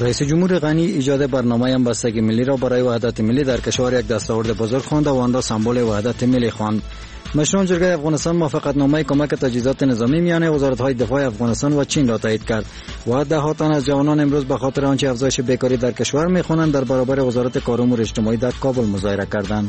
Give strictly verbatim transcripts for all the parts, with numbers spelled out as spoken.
رئیس جمهور غنی ایجاد برنامه همبستگی ملی را برای وحدت ملی در کشور یک دستاورد بزرگ خواند و آن را سمبل وحدت ملی خواند. مشران جرگه افغانستان موافقتنامه کمک تجهیزات نظامی میان وزارت‌های دفاع افغانستان و چین را تایید کرد و ده ها تن از جوانان امروز به خاطر آنچه افزایش بیکاری در کشور می‌خوانند در برابر وزارت کار و امور اجتماعی در کابل مظاهره کردند.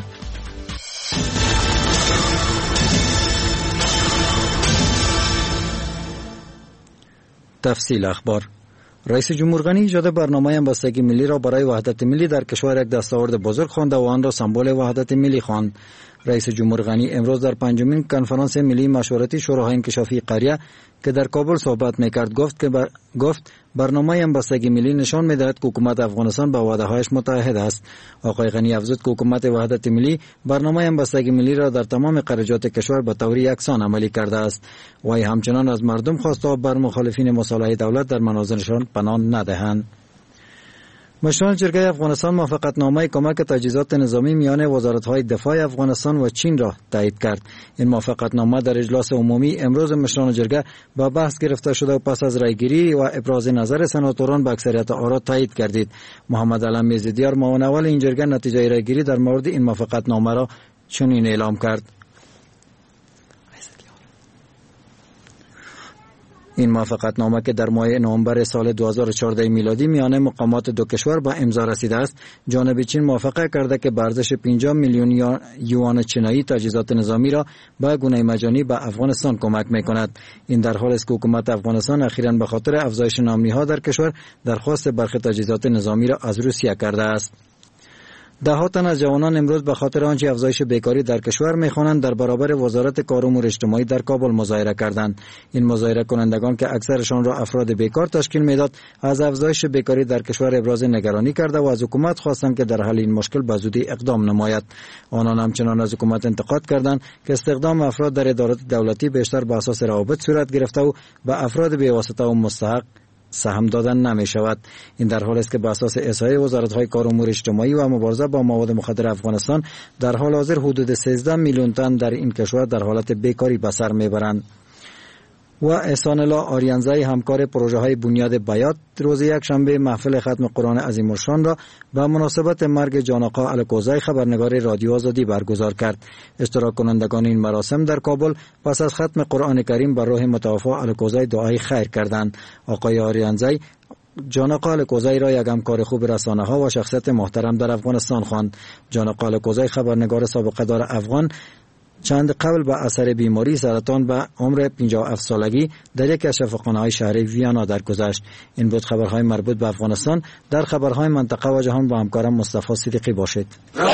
تفصیل اخبار. رئیس جمهور غنی ایجاد برنامه همبستگی ملی را برای وحدت ملی در کشور یک دستاورد بزرگ خواند و آن را سمبل وحدت ملی خواند. رئیس جمهور غنی امروز در پنجمین کنفرانس ملی مشورتی شورای انکشافی قریه که در کابل صحبت میکرد گفت که بر... گفت برنامه همبستگی ملی نشان میدهد که حکومت افغانستان با وعده‌هایش متحد است. آقای غنی افزود که حکومت وحدت ملی برنامه همبستگی ملی را در تمام خراجات کشور به طور یکسان عملی کرده است. وی همچنان از مردم خواست تا بر مخالفین مصالحه دولت در مناظرشان پناه ندهند. مشران جرگه افغانستان موافقتنامه کمک تجهیزات نظامی میان وزارت‌های دفاع افغانستان و چین را تایید کرد. این موافقتنامه در اجلاس عمومی امروز مشران جرگه با بحث گرفته شده و پس از رایگیری و ابراز نظر سناتوران به اکثریت آرا تایید گردید. محمد علم میزدیار معاون اول این جرگه نتیجه رایگیری در مورد این موافقتنامه را چنین اعلام کرد: این موافقتنامه که در ماه نوامبر سال دو هزار و چهارده میلادی میان مقامات دو کشور به امضا رسیده است، جانب چین موافقت کرده که به ارزش پنجاه میلیون یوان چینی تجهیزات نظامی را به گونه مجانی به افغانستان کمک میکند. این در حالی است که حکومت افغانستان اخیراً به خاطر افزایش نامنی‌ها در کشور درخواست برخی تجهیزات نظامی را از روسیه کرده است. ده ها تن از جوانان امروز به خاطر آنچه افزایش بیکاری در کشور میخوانند در برابر وزارت کار و امور اجتماعی در کابل مظاهره کردند. این مظاهره کنندگان که اکثرشان را افراد بیکار تشکیل میداد، از افزایش بیکاری در کشور ابراز نگرانی کرده و از حکومت خواستند که در حل این مشکل به زودی اقدام نماید. آنان همچنان از حکومت انتقاد کردند که استخدام افراد در ادارات دولتی بیشتر به اساس روابط صورت گرفته و به افراد بی‌واسطه و مستحق سهم دادن نمی شود. این در حالی است که به اساس احصایه وزارت‌های کار و امور اجتماعی و مبارزه با مواد مخدر افغانستان در حال حاضر حدود سیزده میلیون تن در این کشور در حالت بیکاری به سر میبرند. و احسان الله آریانزی همکار پروژه های بنیاد بیات روز یک شنبه محفل ختم قرآن عظیم الشان را به مناسبت مرگ جان آقا الکوزی خبرنگار رادیو آزادی برگزار کرد. اشتراک کنندگان این مراسم در کابل پس از ختم قرآن کریم بر روح متوفی الکوزی دعای خیر کردند. آقای آریانزی جان آقا الکوزی را یک همکار خوب رسانه ها و شخصیت محترم در افغانستان خواند. جان آقا الکوزی خبرنگار سابقه دار افغان چند قبل به اثر بیماری سرطان به عمر پنجاه و هفت سالگی در یک از شفاخانه‌های شهر ویانا درگذشت. این بود خبرهای مربوط به افغانستان. در خبرهای منطقه و جهان با همکارم مصطفی صدیقی باشید.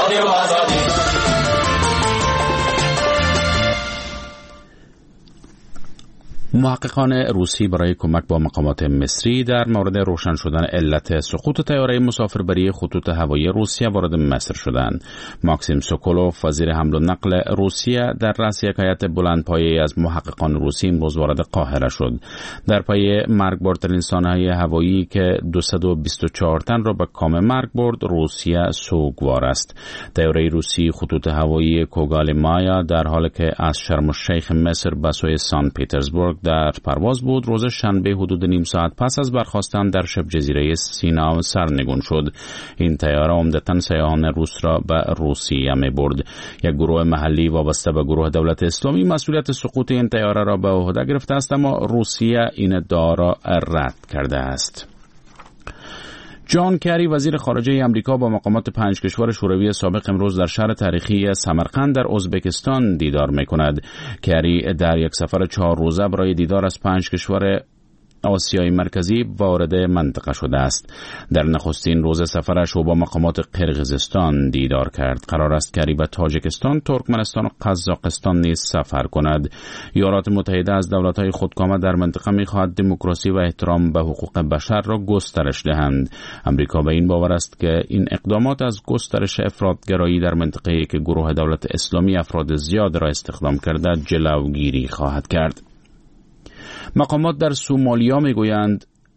محققان روسی برای کمک با مقامات مصری در مورد روشن شدن علت سقوط طیاره مسافربری خطوط هوایی روسیه وارد مصر شدند. ماکسیم سوکولوف وزیر حمل و نقل روسیه در رأس یک هیئت بلندپایه از محققان روسی امروز وارد قاهره شد. در پی مرگبارترین سانحه هوایی که دویست و بیست و چهار تن را به کام مرگ برد، روسیه سوگوار است. طیاره روسی خطوط هوایی کوگال مایا در حالی که از شرم الشیخ مصر به سوی سان پترزبورگ در پرواز بود، روز شنبه حدود نیم ساعت پس از برخاستن در شبه جزیره سینا سرنگون شد. این طیاره عمدتاً سیاحان روس را به روسیه می برد. یک گروه محلی وابسته به گروه دولت اسلامی مسئولیت سقوط این طیاره را به عهده گرفته است، اما روسیه این ادعا را رد کرده است. جان کری وزیر خارجه امریکا با مقامات پنج کشور شوروی سابق امروز در شهر تاریخی سمرقند در ازبکستان دیدار می‌کند. کری در یک سفر چهار روزه برای دیدار از پنج کشور آسیای مرکزی وارد منطقه شده است. در نخستین روز سفرش او با مقامات قرقیزستان دیدار کرد. قرار است کری به تاجیکستان، ترکمنستان و قزاقستان نیز سفر کند. ایالات متحده از دولت‌های خودکامه در منطقه می‌خواهد دموکراسی و احترام به حقوق بشر را گسترش دهند. امریکا به این باور است که این اقدامات از گسترش افراطگرایی در منطقه‌ای که گروه دولت اسلامی افراد زیاد را استخدام کرده جلوگیری خواهد کرد. مقامات در سومالیا میگویند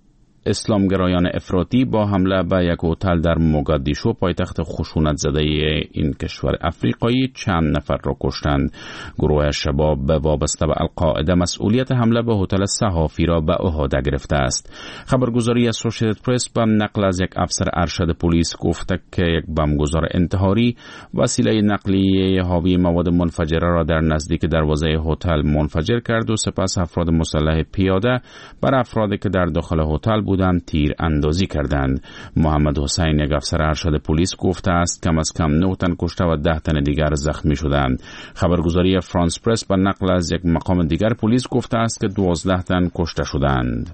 اسلامگرایان افراطی با حمله به یک هتل در موگادیشو پایتخت خشونت زده این کشور افریقایی چند نفر را کشتند. گروه شباب وابسته به القاعده مسئولیت حمله به هتل صحافی را به عهده گرفته است. خبرگزاری اسوسییتد پرس با نقل از یک افسر ارشد پلیس گفته که یک بمبگذار انتحاری وسیله نقلیه حاوی مواد منفجره را در نزدیک دروازه هتل منفجر کرد و سپس افراد مسلح پیاده بر افرادی که در داخل هتل بودند تیر اندازی کردند. محمد حسین، یک افسر ارشد پلیس، گفته است کم از کم نه تن کشته و ده تن دیگر زخمی شدند. خبرگزاری فرانس پرس با نقل از یک مقام دیگر پلیس گفته است که دوازده تن کشته شدند.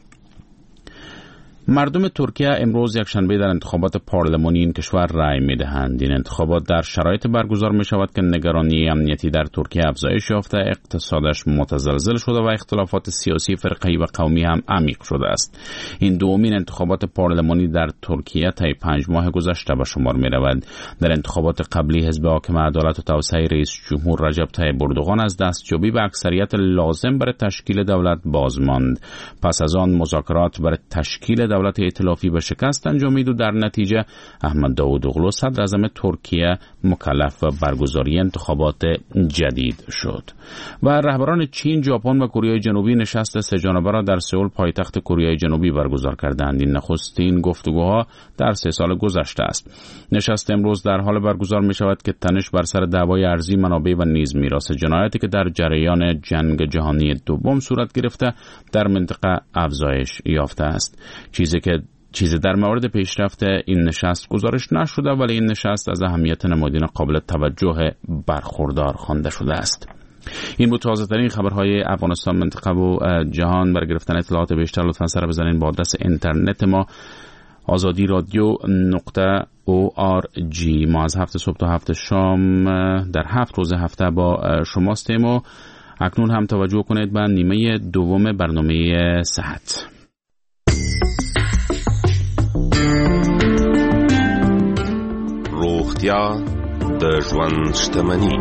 مردم ترکیه امروز یک شنبه در انتخابات پارلمانی این کشور رأی می‌دهند. این انتخابات در شرایط برگزار می‌شود که نگرانی امنیتی در ترکیه افزایش یافته، اقتصادش متزلزل شده و اختلافات سیاسی، فرقه‌ای و قومی هم عمیق شده است. این دومین انتخابات پارلمانی در ترکیه طی پنج ماه گذشته به شمار می‌رود. در انتخابات قبلی حزب حاکم عدالت و توسعه رئیس جمهور رجب طیب اردوغان از دستیابی به اکثریت لازم برای تشکیل دولت باز ماند. پس از آن مذاکرات برای تشکیل دولت ائتلافی به شکست انجامید و در نتیجه احمد داوودوغلو صدر اعظم ترکیه مکلف به برگزاری انتخابات جدید شد. و رهبران چین، ژاپن و کره جنوبی نشست سه جانبه را در سئول پایتخت کره جنوبی برگزار کردند. این نخستین گفتگوها در سه سال گذشته است. نشست امروز در حال برگزار می شود که تنش بر سر دعوای ارضی، منابع و نیز میراث جنایتی که در جریان جنگ جهانی دوم صورت گرفته در منطقه افزایش یافته است. چیزی که چیزی در مورد پیشرفت این نشست گزارش نشده، ولی این نشست از اهمیت نمادین قابل توجه برخوردار خوانده شده است. این بود تازه ترین خبرهای افغانستان، منطقه و جهان. برای گرفتن اطلاعات بیشتر لطفا سر بزنید با آدرس اینترنت ما آزادی رادیو نقطه او آر جی. ما از هفت صبح تا هفت شام در هفت روز هفته با شماستیم و اکنون هم توجه کنید به نیمه دوم برنامه صحت. روغتیا د ژوند شتمني.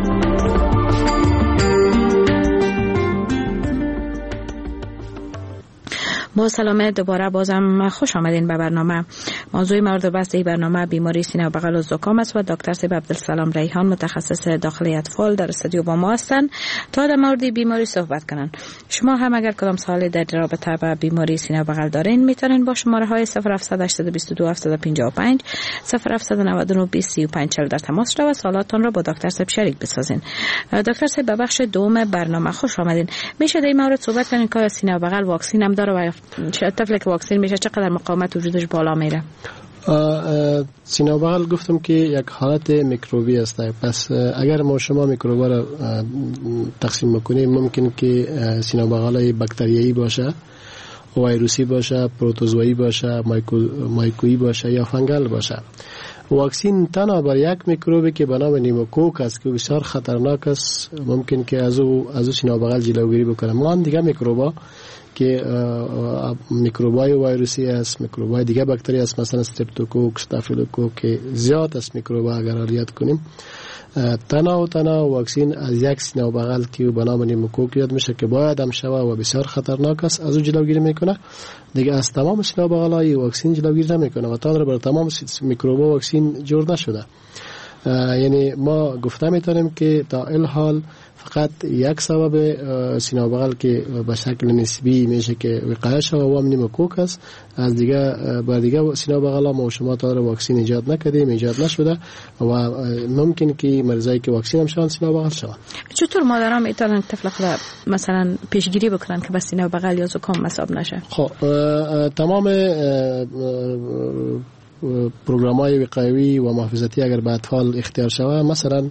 با سلامت دوباره بازم خوش آمدین به برنامه. موضوع مورد بحث این برنامه بیماری سینه و بغل و زکام است و دکتر سیب عبدالسلام ریحان، متخصص داخلی اطفال، در استودیو با ما هستند تا در مورد بیماری صحبت کنن. شما هم اگر کدام سوالی در رابطه با بیماری سینه و بغل دارین میتونین با شماره های صفر هفت هشت دو دو هفت پنج پنج صفر هفت نه نه بیست سی و پنج چهل در تماس شوید و سوالاتتان را با دکتر سیب شریک بسازین. دکتر سیب به بخش دوم برنامه خوش آمدین. میشه در این مورد صحبت کنین که سینه و بغل واکسن هم داره و طفلی که واکسن میشه چقدر مقاومت وجودش بالا میره؟ سینه و بغل گفتم که یک حالت میکروبی است. پس اگر ما شما میکروبا را تقسیم میکنیم ممکن که سینه و بغل باکتریایی باشه، ویروسی باشه، پروتوزوایی باشه، مایکو مایکویی باشه یا فنگل باشه. واکسن تنها بر یک میکروبی که به نام نیموکوک است که بسیار خطرناک است ممکن که از او از سینه و بغل جلوگیری بکنه. ما دیگه میکروبا که میکروبای ویروسی است، میکروبای دیگه باکتری است، مثلا استرپتوکوک، استافیلوکوک که زیاد است میکروبا اگر الیت کنیم. تنها و تنها واکسن از یک سینه و بغل که به نام نیموکوک یاد میشه که باید هم شوه و بسیار خطرناک است، از او جلوگیری میکنه. دیگه از تمام سینه و بغل های واکسن جلوگیری نمیکنه و تا بر تمام میکروبا واکسن جور نشده. یعنی ما گفته میتونیم که تا الحال فقط یک سبب سینه و بغل که به شکل نسبی میشه که وقایه شوه و هم نیموکوک است. از دیگه با دیگه سینه و بغل ما و شما تا واکسن ایجاد نکردیم، ایجاد نشده و ممکن که مریضایی که واکسن هم شوند سینه و بغل شوند. چطور مادران میتونن طفل خود مثلا پیشگیری بکنن که به سینه و بغل یا زکام مصاب نشه؟ خب تمام پروگرام‌های وقایوی و محافظتی اگر به اطفال اختیار شود، مثلا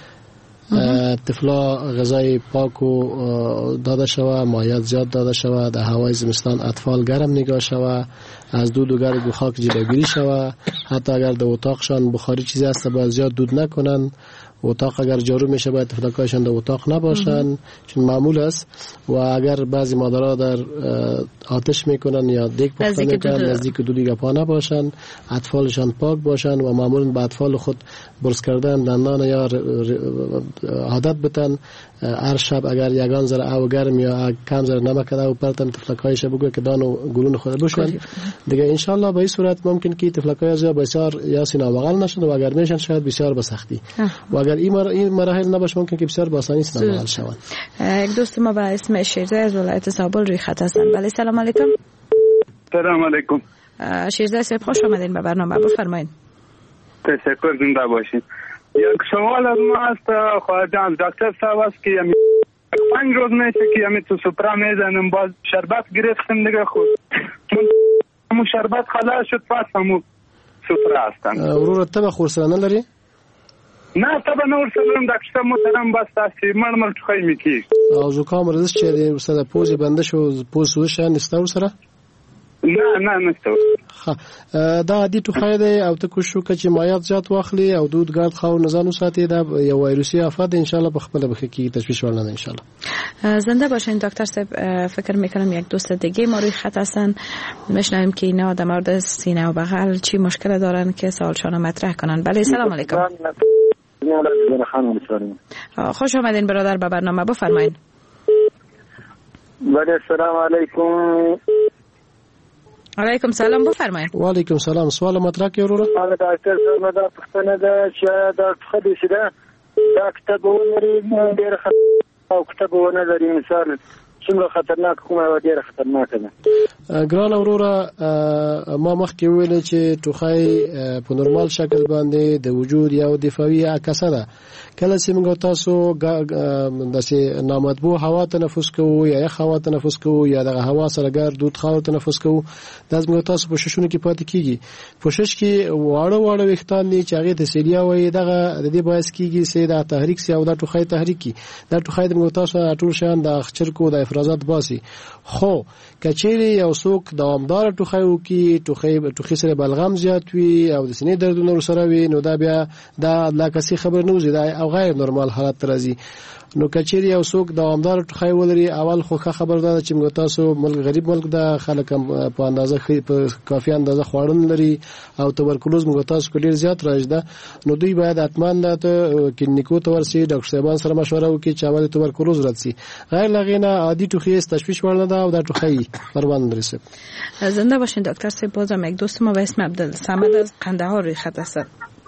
طفلا غذای پاک و داده شود، مایعات زیاد داده شود، در هوای زمستان اطفال گرم نگاه شود، از دود و گرد و خاک جلوگیری شود. حتی اگر در اتاقشان بخاری چیزی هست باید زیاد دود نکنن. اتاق اگر جارو میشه باید تفلکایشان در اتاق نباشن چون معمول است. و اگر بعضی مادرها در آتش میکنن یا دیگ پخته میکنن نزدیک دودی پا نباشن. اطفالشان پاک باشن و معمولا به اطفال خود برس کردن دندان یا عادت بتن. هر شب اگر یگان ذره او گرم یا کم ذره نمک او پرتن تفلکایش بگو که دانو گلون خود بشون دیگه ان شاء الله به این صورت ممکن که تفلکای از بسیار یا سینا بغل نشد و اگر میشن شاید بسیار به سختی و اگر این مر... این مراحل نباشه ممکن که بسیار با آسانی سینا بغل شوند. یک دوست ما با اسم شیرزه از ولایت زابل روی خط هستن. بله سلام علیکم. سلام علیکم. شیرزه صاحب خوش آمدین به برنامه، بفرمایید. تشکر، زنده باشین. یک سوال از ما است خواهدان دکتر صاحب است که یمی پنج روز میشه که یمی تو سپرا میزنم باز شربت گرفتم دیگه خود همون شربت خلاص شد پس همون سپرا هستن. ورور تبا خورسرانه لری؟ نه تبا نورسرانه دکشتا محترم بس تاستی مرمل چخوی میکی او زکام رزش چه دی ورسره پوزی بنده شو پوز سوشه نستا ورسره؟ نه نه نسته دا عادي ټوخی دی او ته کوشش وکړه چې مایعات زیات واخلي او دود ګرد خاو نزان وساتي. دا یو وایروسي آفت ان شاء الله په خپل بخې کې تشویش ورنه ان شاء الله. زنده باشین دکتر صاحب. فکر میکنم یک دوست دیگه ما روی خط هستن، میشنویم که اینا در مورد سینه و بغل چی مشکل دارن که سوالشان مطرح کنن. بله سلام علیکم. خوش آمدین برادر به برنامه، بفرمایید. بله سلام علیکم. علیکم سلام، بفرمایید. و علیکم سلام. سوال مطرح کې وروره. حالا ډاکټر صاحب دا پښتنه ده چې دا خدي شده دا کتابونه ډېر او کتابونه لري مثال څومره خطرناک کومه ډېر خطرناک ده. ګران وروره ما مخکې ویل چې ټوخی په نورمال شکل باندې د وجود یو دفاعي عکسه ده. کله چې موږ تاسو داسې نامطبوع هوا تنفس کوو یا یخ هوا تنفس کوو یا دغه هوا سره ګرد دود خاور تنفس کوو دا موږ تاسو په ششونو کې پاتې کیږي. پوښښ کې واړه واړه وختان دي چې هغه د سیلیا وي دغه د دې باعث کیږي چې دا تحریک سي او دا ټوخی تحریک کی دا ټوخی د موږ تاسو ټول شان د خچرکو د افرازات باسي. خو کچېری یو څوک دوامدار ټوخی وکي ټوخی ټوخی سره بلغم زیات وي او د سینې دردونه سره وي نو دا بیا دا لا کسي خبر نه وزي دا او غیر نورمال حالت راځي. نو کچېری یو څوک دوامدار ټوخی ولري اول خو خبر ده چې موږ تاسو ملک غریب ملک د خلک په اندازه په کافي اندازه خوړن لري او تبرکلوز موږ تاسو ډیر زیات راځي ده. نو دوی باید اتمان ده ته کلینیکو ته ورسي ډاکټر صاحبان سره مشوره وکړي چې اول تبرکلوز راځي. غیر لغینه عادي ټوخی تشویش ورنه ده او دا ټوخی پروان درسه. زنده باشین دکتر صاحب. بازم یک دوست ما به اسم عبدالصمد از قندهار روی خط هستن.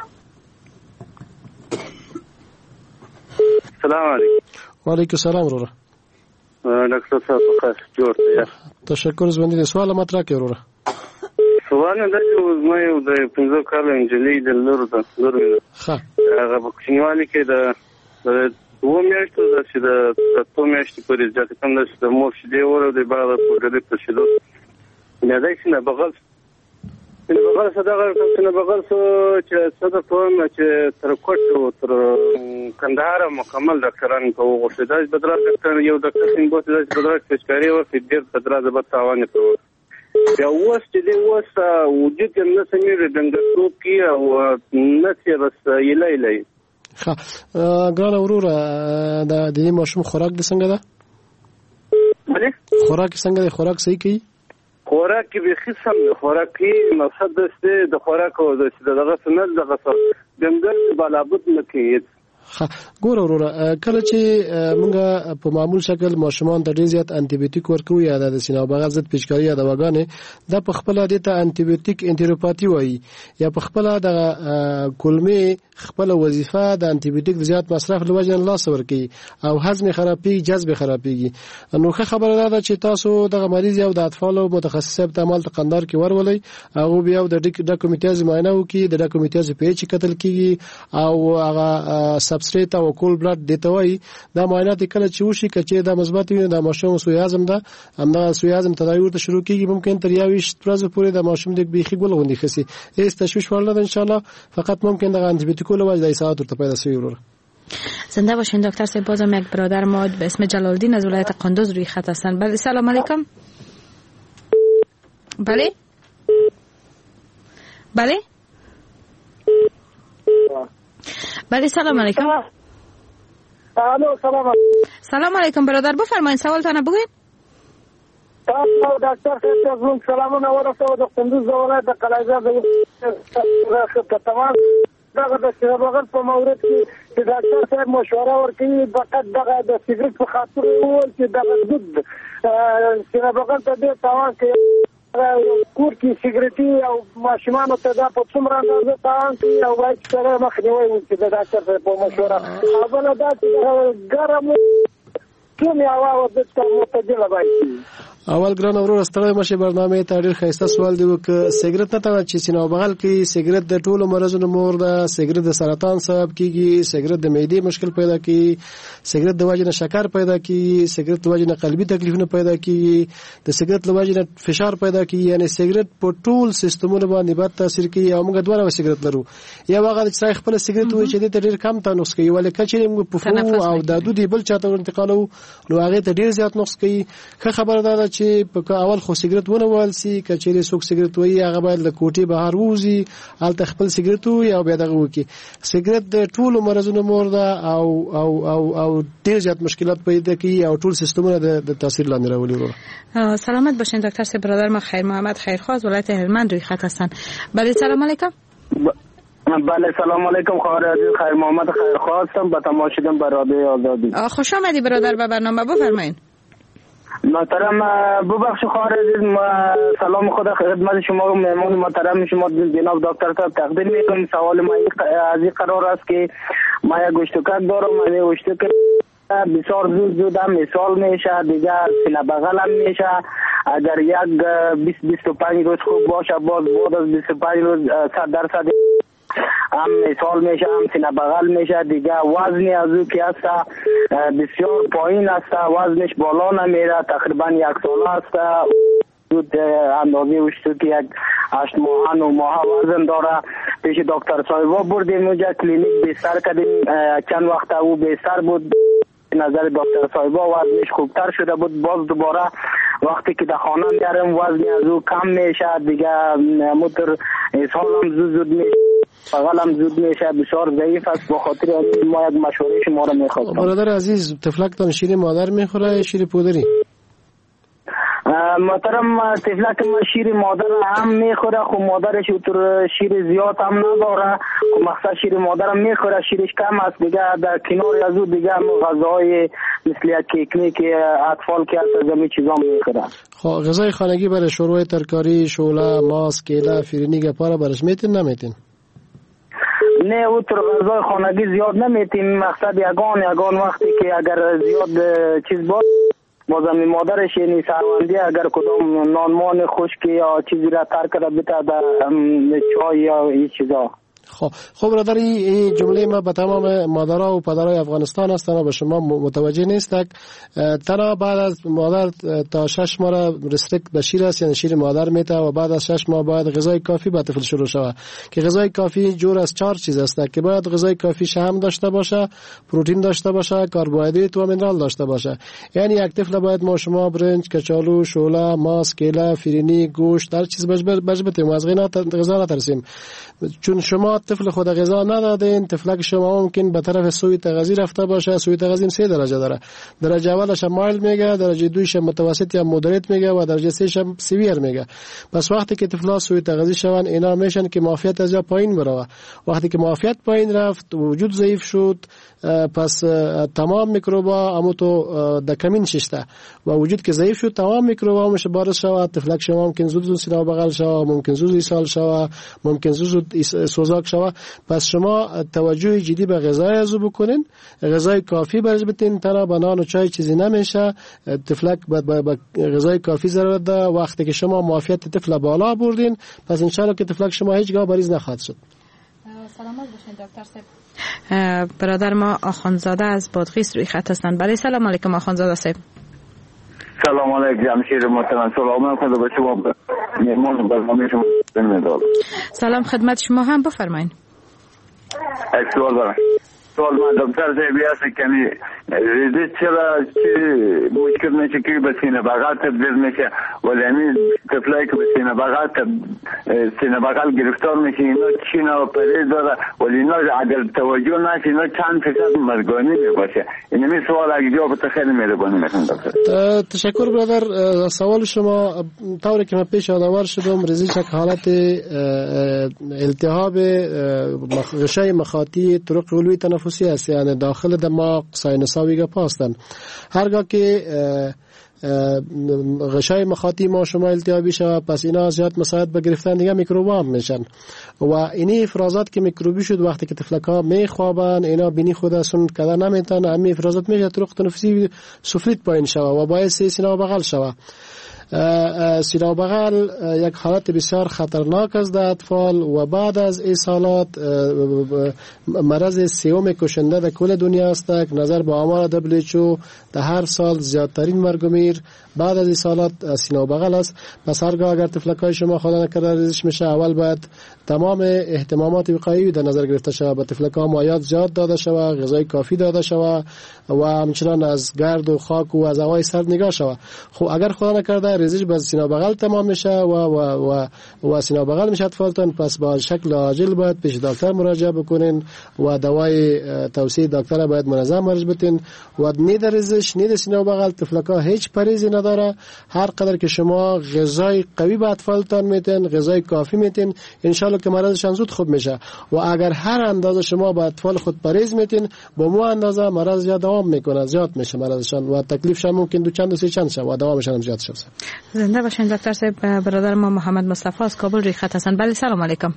سلام علیکم. و علیکم سلام وروره. ډاکټر صاحب خاص جوړ ته تشکر زبندې سوال مطرح کې وروره. سوال نه دی مې یو د پنځه کال انجلۍ د لور د لور ښه هغه په کوچنیوالي کې د و میاشتو د چې د تو میاشتې پورې ځکه کوم د مور شیدې ور د باغ په ګډه په شیدو نه دای چې نه بغل نه بغل صدقه نه بغل چې صدقه په چې تر کوټ تر کندهار مکمل ډاکټران په وغوښتل د بدر ډاکټر یو ډاکټر څنګه بوته د بدر فشکاري او فدیر بدر د بتاوانه په بیا اوس چې دی اوس وجود نه سمیر دنګټوب کی او نسې بس یلای لای. ښه ګران وروره د دې ماشوم خوراک د څنګه ده؟ بله خوراک څنګه دی؟ خوراک صحیح کوي؟ خوراک کې به خصم خوراک کې مقصد د د خوراک او د دغه سنت دغه څه دمدل بلابد نه کوي. ګور وروره کله چې موږ په معمول شکل ماشومان ته ډیر زیات انټي بیوټیک ورکو یا د سینه بغل ضد پیچکاری یا دواګانې د په خپل د ته انټي بیوټیک انټیروپاتی وایي یا په خپل د کولمې خپل وظیفه د انټي بیوټیک زیات مصرف لوجه الله سور کوي او هضم خرابي جذب خرابيږي. نو ښه خبره ده چې تاسو د مریض او د اطفال متخصص په عمل تقندار کې ورولي او بیا د ډاکومنټیز معاینه وکي د ډاکومنټیز په چی قتل کیږي او هغه سبستریټ او کول بلډ دیته وای دا معاینات کله چې وشي کچې دا مثبت وي دا ماشوم سویازم ده همدا سویازم تداوی ورته شروع کیږي ممکن تر یویش ورځې پورې دا ماشوم د بیخي ګل غوندي خسي هیڅ تشویش ورنه ان شاء الله فقط ممکن دا انټي بیوټیک له وجه د ساعت ورته پیدا شي وروره. زنده باشین دکتر صاحب. بازم یک برادر ما به اسم جلالدین از ولایت قندوز روی خط هستن. بله سلام علیکم. بله بله بله سلام علیکم. الو سلام. سلام علیکم برادر، بفرمایید سوالتان بگوین. دکتر خیلی سلامونه ورسوه د کندوز ولایت د قلعه د تمام دغه د سیرابغل په مورد کې چې ډاکټر صاحب مشوره ورکوي فقط دغه د سیګریټ په خاطر وویل چې دغه دود سیرابغل ته ډېر تاوان کوي، کور کې سیګریټي او ماشومانو ته دا په څومره اندازه تاوان کوي او باید سره مخنیوی وشي د ډاکټر صاحب په مشوره. او بله دا چې ګرم کومې هوا ورته معتدله باید. اول ګران اورو ستړی مشه برنامه ته ډېر ښایسته سوال دی وک سیګریټ نه ته چې سینو بغل کې سیګریټ د ټولو مرزونو مور ده، سیګریټ د سرطان سبب کیږي، سیګریټ د معدې مشکل پیدا کوي، سیګریټ د وجه نه شکر پیدا کوي، سیګریټ د وجه نه قلبي تکلیفونه پیدا کوي، د سیګریټ د وجه نه فشار پیدا کوي. یعنی سیګریټ په ټول سیستمونو باندې بد تاثیر کوي. او موږ دوه سیګریټ لرو، یو هغه چې خپل سیګریټ وایي چې د ډېر کم تنوس کوي، ولې کچې موږ په فو او د دودي بل چاته انتقالو نو هغه ته ډېر زیات نقص کوي. ښه خبره ده چې په اول خو سیګریټ ونه وال سي، کچېرې څوک سیګریټ وایي هغه باید له کوټې بهر ووځي، هلته خپل سیګریټ وي او بیا دغه وکړي. سیګریټ د ټولو مرزونو مور ده او او او او ډېر زیات مشکلات پیدا کوي او ټول سیستمونه د تاثیر لاندې راولي. سلامت باشین دکتر صاحب. برادر ما خیر محمد خیرخواه از ولایت هلمند روی خط هستن. بله سلام علیکم. بله سلام علیکم. خواهر عزیز خیر محمد خیرخواه هستم، با تماشیدن بر رادیو آزادی. خوش آمدی برادر به برنامه، بفرمایید. محترم ببخش خواهر عزیز، سلام خدا خدمت شما مهمان محترم شما جناب دکتر صاحب تقدیم میکنم. سوال ما از این قرار است که ما یک گوشتکک دارم، من یک گوشتک بسیار زود زود هم مثال میشه، دیگه سینه بغل هم میشه. اگر یک بیست بیست و پنج روز خوب باشه، باز بعد از بیست و پنج روز صد درصد هم مثال میشه، هم سینه بغل میشه. دیگه وزنی از او که هست بسیار پایین است، وزنش بالا نمیره، تقریبا یک ساله است. زود اندازه وشتو که یک هشت ماه نو ماه وزن داره. پیش دکتر صاحبا بردیم اونجا کلینیک بستر کردیم، چند وقت او بستر بود، نظر دکتر صاحبا وزنش خوبتر شده بود. باز دوباره وقتی که در خانه میارم وزنی از او کم میشه، دیگه موتر اسهال هم زود زود میشه، بغل هم زود میشه، بسیار ضعیف است. با خاطر ما یک مشوره شما را میخواستم. برادر عزیز تفلکتان شیر مادر میخوره شیر پودری؟ محترم تفلک ما شیر مادر هم میخوره، خب مادرش اونطور شیر زیاد هم نداره، خب مقصد شیر مادر هم میخوره، شیرش کم است. دیگه در کنار از او دیگه غذاهای مثل یک کیکنی که اطفال که هست از همین چیزا میخوره. خب غذای خانگی برای شوربه ترکاری، شوله، ماست، کیله، فرنی گپارا برش میتین نمیتین؟ نه اونطور غذای خانگی زیاد نمیتین، مقصد یگان یگان وقتی که اگر زیاد چیز باشه بازم مادرش یعنی سروندی اگر کدام نانمان خشک یا چیزی را تر کرده بته در چای یا این چیزا. خب خب برادر این جمله ما به تمام مادرها و پدرهای افغانستان هستن و به شما متوجه نیستک. تنها بعد از مادر تا شش ماه رستریکت به شیر است، یعنی شیر مادر میته و بعد از شش ماه باید غذای کافی به طفل شروع شود که غذای کافی جور از چهار چیز است که باید غذای کافی شحم داشته باشه، پروتئین داشته باشه، کربوهیدرات و مینرال داشته باشه. یعنی یک طفل باید ما شما برنج، کچالو، شوله، ماست، کیله، فرنی، گوشت هر چیز بج بج بتیم از غذا نترسیم. چون شما طفل خود غذا ندادین، طفلک شما ممکن به طرف سوی تغذیه رفته باشه. سوی تغذیه سه درجه داره. درجه اولش مایل میگه، درجه دویش متوسط یا مودریت میگه و درجه سهش سیویر میگه. پس وقتی که طفلا سوی تغذیه شون اینا میشن که معافیت از جا پایین بره. وقتی که معافیت پایین رفت، وجود ضعیف شد، پس تمام میکروبا همو تو د کمین ششته و وجود که ضعیف شد تمام میکروبا همش بارز شود. طفلک شما ممکن زود زود سینه بغل شود، ممکن زود ایسال شود، ممکن زود زود سوزاک شود. پس شما توجه جدی به غذای ازو بکنین، غذای کافی برش بتین، تنها بنان و چای چیزی نمیشه. طفلک به غذای کافی ضرورت داره. وقتی که شما معافیت طفل بالا بردین، پس ان شاء الله که طفلک شما هیچگاه مریض نخواهد شد. سلامت باشین دکتر صاحب. برادر ما آخوندزاده از بادغیس روی خط هستند. بله سلام علیکم آخوندزاده صاحب. سلام علیکم جمشید محترم، سلام خدا به شما مهمان برنامه شما بنمیدال. سلام خدمت شما هم، بفرمایید. یک سوال دارم. سوال من دکتر صاحبی هست که ریزش چرا چی مشکل میشه که به سینه بغل تبدیل میشه ولی همین طفلایی که به سینه بغل سینه بغل گرفتار میشه اینا چی نوع پرهیز داره ولی اینا اگر توجه نشه اینا چند فیصد مرگانی میباشه. این همین سوال اگه جواب خیلی مهربانی میکنم دکتر. تشکر برادر. سوال شما طوری که من پیش آدوار شدم ریزش یک حالت التهاب غشای مخاطی طرق علوی تنفسی است، یعنی داخل دماغ ساینوسوی گپ هستند. هرگاه که غشای مخاطی ما شما التهابی شود پس اینا زیاد مساعد به گرفتن دیگه میکروبا میشن و اینی افرازات که میکروبی شد وقتی که طفلکا میخوابن اینا بینی خود سن کدا نمیتن امی افرازات میشه طرق تنفسی سفلیت پایین شود و باعث سینه بغل شود. سینه بغل یک حالت بسیار خطرناک است در اطفال و بعد از این سالات مرض سیوم کشنده در کل دنیا است. نظر به آمار دبلیو اچ او در هر سال زیادترین مرگ و میر بعد از این سالات سینه بغل است. پس هرگاه اگر طفلکای شما خدا نکرده ریزش میشه اول باید تمام اهتمامات وقایعی در نظر گرفته شود، به طفلکا مایعات زیاد داده شود، غذای کافی داده شود و همچنان از گرد و خاک و از هوای سرد نگاه شود. خب اگر خدا نکرده ریزش به سینه بغل تمام میشه و و و و سینه بغل میشه اطفالتان پس با شکل عاجل باید پیش دکتر مراجعه بکنین و دوای توصیه دکتر باید منظم مرج بتین و نید ریزش نید سینه بغل طفلکا هیچ پریزی نداره. هر قدر که شما غذای قوی به اطفالتان میتین غذای کافی میتین ان شاء الله که مرضشان زود خوب میشه و اگر هر اندازه شما به اطفال خود پریز میتین با مو اندازه مرض زیاد دوام میکنه زیاد میشه مرضشان و تکلیفشان ممکن دو چند و سه چند شه و دوامشان زیاد شه. زنده باشین دکتر صاحب. برادر ما محمد مصطفی از کابل روی خط هستن. بله سلام علیکم.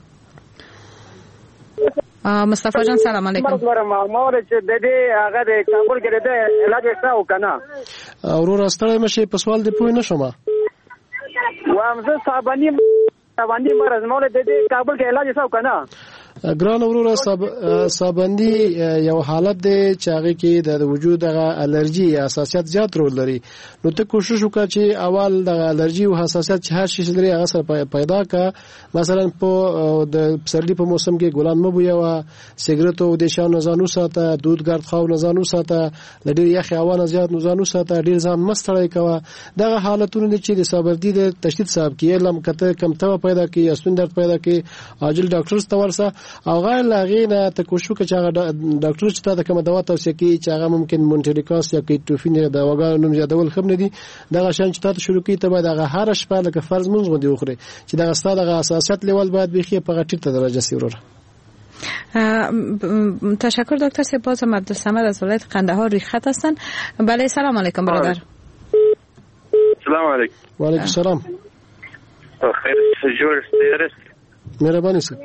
مصطفی جان سلام علیکم. ما چې د دې هغه د کابل کې د علاج وساو کنه اورور استړی مشه په سوال دی پوه نه شوم. وامزه صابنی صابنی مرز مولا د دې کابل کې علاج وساو کنه. ګران اورور سابندی یو حالت دی چې هغه کې د وجود دغه الرجی یا حساسیت زیات رول لري. نو ته کوشش وکړه چې اول دغه الرجی او حساسیت چې هر شي لري هغه سره پیدا کا. مثلا په د پسرلی په موسم کې ګلان مو بویا سیګریټ او د شاو نزانو ساته دود ګرد خاو نزانو ساته لډیر یخ هوا زیات نزانو ساته ډیر ځان مستړی کوا. دغه حالتونه چې د سابردی د تشدید صاحب کې لم کته کم ته پیدا کی اسون درد پیدا کی عاجل ډاکټر ته ورسه او غیر لاغې نه ته کوشش وکړه چې هغه ډاکټر چې تا د کومه دوا توصیه کوي چې هغه ممکن مونټریکاس یا کیټوفین د دواګانو نوم زیاتول خم نه دي دغه شان چې تاسو شروع کړئ ته باید هغه هر شپه لکه فرض مونږ غوډي وخوري چې دغه ستاسو د حساسیت لیول باید بخي په غټه درجه سی وروره. تشکر دکتر صاحب. بازم عبدالصمد از ولایت قندهار روی خط هستن. بله سلام علیکم برادر. سلام علیکم. و علیکم السلام. خیر جوړ ستاسو. مهرباني سه.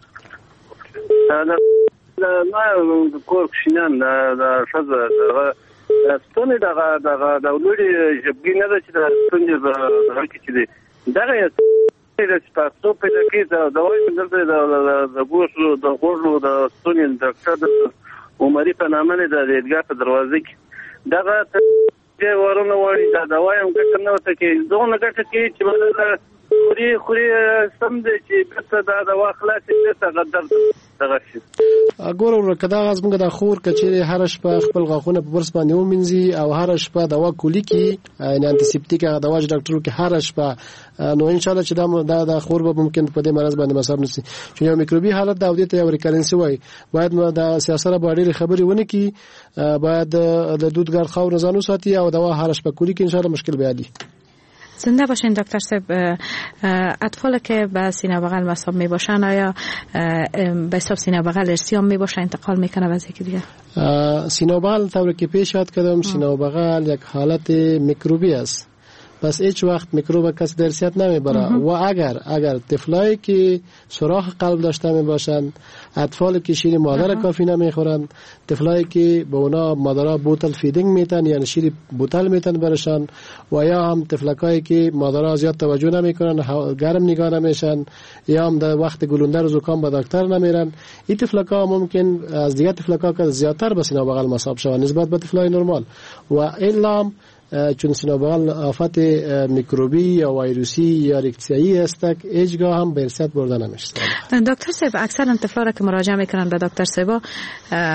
دا ما کور کښینان دا شزه دا ستونی دا دا دا ولوري جبګی نه چې دا ستونی دا هلکې چې دی دغه د تاسو په دې کې دا دوی دلته دا د ګوشو د غوړو د ستونی ډاکټر عمري په نامه نه د دیدګاه په دروازه کې دغه چې ورونه وړي دا دوا هم ګټه نه وته کې زونه ګټه کې چې خوري خوري سم دي چې په دا دوا خلاص دې څه غدر دغه شي. اګور کدا غاز موږ د خور کچېره هر شپه خپل غاخونه په برس باندې ومنځي او هر شپه دوا کولی کی ان انټي سیپټیک دوا چې ډاکټر کې هر شپه نو ان شاء الله چې دا د خور به ممکن په دې مرز باندې مصاب نشي چې یو میکروبي حالت دا ودی ته یو ریکرنسي وای باید نو د سیاست باندې خبري ونه کی باید د دودګر خور زانو ساتي او دوا هر شپه کولی کی ان شاء الله مشکل به عادي. زنده باشین دکتر صاحب. اطفال که به سینه بغل مصاب می باشن آیا به حساب سینه بغل ارسیام می باشه انتقال میکنه و یکی دیگه؟ سینه بغل طوری که پیش یاد کردم سینه بغل یک حالت میکروبی است پس هیچ وقت میکروب کسی در ارثیت نمیبره و اگر اگر طفلایی که سوراخ قلب داشته میباشند اطفالی که شیر مادر کافی نمیخورند طفلایی که به اونا مادرها بوتل فیدینگ میتن یعنی شیر بوتل میتن برشان و یا هم طفلکایی که مادرها زیاد توجه نمیکنن گرم نگاه نمیشن یا هم در وقت گلوندر و زکام به دکتر نمیرن این طفلکا ممکن از دیگه طفلکا که زیادتر به سینه بغل مصاب شوند نسبت به طفلای نرمال و الا چون سینه بغل آفت میکروبی یا ویروسی یا ریکتسیایی است که هیچگاه هم به ارثیت برده نمیشه. دکتر صاحب اکثر طفلا را که مراجعه میکنن به دکتر صاحب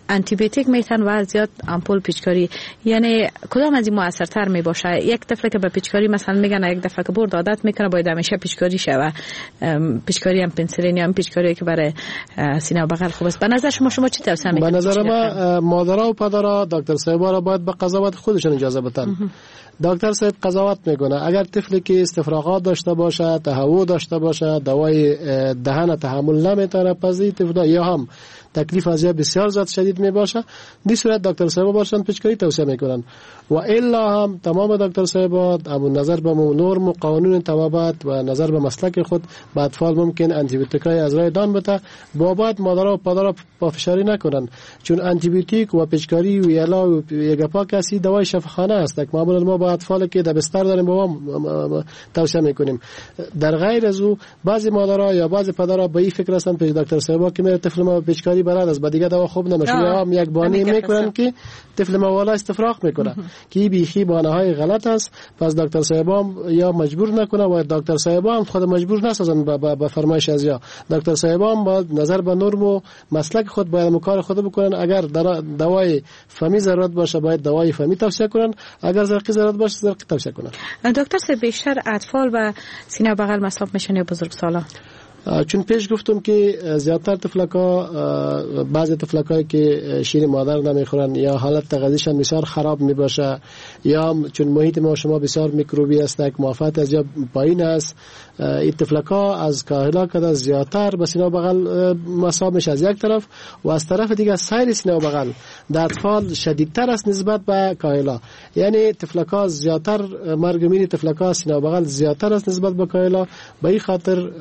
آنتی بیوتیک میتن و زیاد آمپول پیچکاری، یعنی کدام از این موثرتر می باشه؟ یک دفعه که به پیچکاری مثلا میگن یک دفعه که برد عادت میکنه باید همیشه پیچکاری شه، پیچکاری هم پنسیلین یا پیچکاری که برای سینه و بغل خوب است. به نظر شما شما چی توصیه میکنید؟ به نظر ما مادرها و پدرها دکتر صاحبا را باید به قضاوت خودشون اجازه بدن. دکتر صاحب قضاوت میکنه اگر طفلی که استفراغات داشته باشه، تهوع داشته باشه، دوای دهن تحمل نمیتونه پذیر طفل یا هم تکلیف از یا بسیار زیاد شدید می باشه، دی صورت دکتر صاحب باشن پیچکاری توصیه میکنن. و الا هم تمام دکتر صاحب ابو نظر به نرم و قانون طبابت و نظر به مسلک خود به اطفال ممکن آنتی بیوتیکای از راه دان بده، بابت مادرها و پدرها پافشاری نکنن، چون آنتی بیوتیک و پیچکاری و یلا و یگپا کسی دوای شفاخانه است. معمولا ما با اطفال که در بستر داریم با توصیه میکنیم. در غیر از او بعضی مادرها یا بعضی پدرها به این فکر هستن پیش دکتر صاحب که میره طفل ما پیچکاری بلد است، بعد دیگه دوا خوب نمیشه، یا هم یک بانی میکنن که طفل ما والا استفراغ میکنه که بیخی بانه های غلط است. پس دکتر صاحبام یا مجبور نکنه و دکتر صاحبام خود مجبور نسازن به فرمایش از یا دکتر صاحبام با نظر به نرم و مسلک خود باید کار خود بکنن. اگر دوای فمی ضرورت باشه باید دوای فمی توصیه کنن، اگر زرقی ضرورت باشه زرقی توصیه کنن. دکتر صاحب بیشتر اطفال و سینه و بغل مصاب میشن یا بزرگسالان؟ چون پیش گفتم که زیادتر طفلکا بعضی طفلکایی که شیر مادر نمیخورن یا حالت تغذیه‌شان بسیار خراب میباشه یا چون محیط ما شما بسیار میکروبی است، یک موافقت از یا پایین است، این طفلکا از کاهلا کده زیادتر به سینه و بغل مصاب میشه از یک طرف، و از طرف دیگه سایر سینه و بغل در اطفال شدیدتر است نسبت به کاهلا. یعنی طفلکا زیادتر مرگ میری طفلکا سینه و بغل زیادتر است نسبت به کاهلا. به این خاطر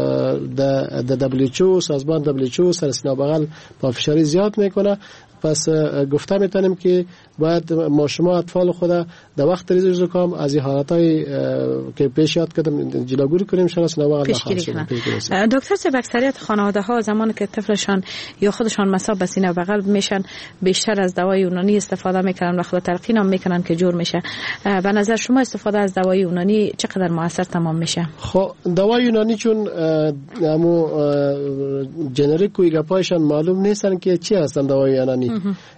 د دبلیو اچ او سازمان دبلیو اچ او سر سینه و بغل پافشاری زیاد میکنه. پس گفته میتونیم که باید ما شما اطفال خود در وقت ریزش زکام از این حالتای که پیش یاد کردم جلوگیری کنیم ان شاء الله پیشگیری کنیم. دکتر صاحب اکثریت خانواده ها زمانی که طفلشان یا خودشان مصاب به سینه و بغل میشن بیشتر از دوای یونانی استفاده میکنن و خود تلقین هم میکنن که جور میشه. به نظر شما استفاده از دوای یونانی چقدر موثر تمام میشه؟ خب دوای یونانی چون همو جنریک و ایگاپایشان معلوم نیستن که چی هستن دوای یونانی.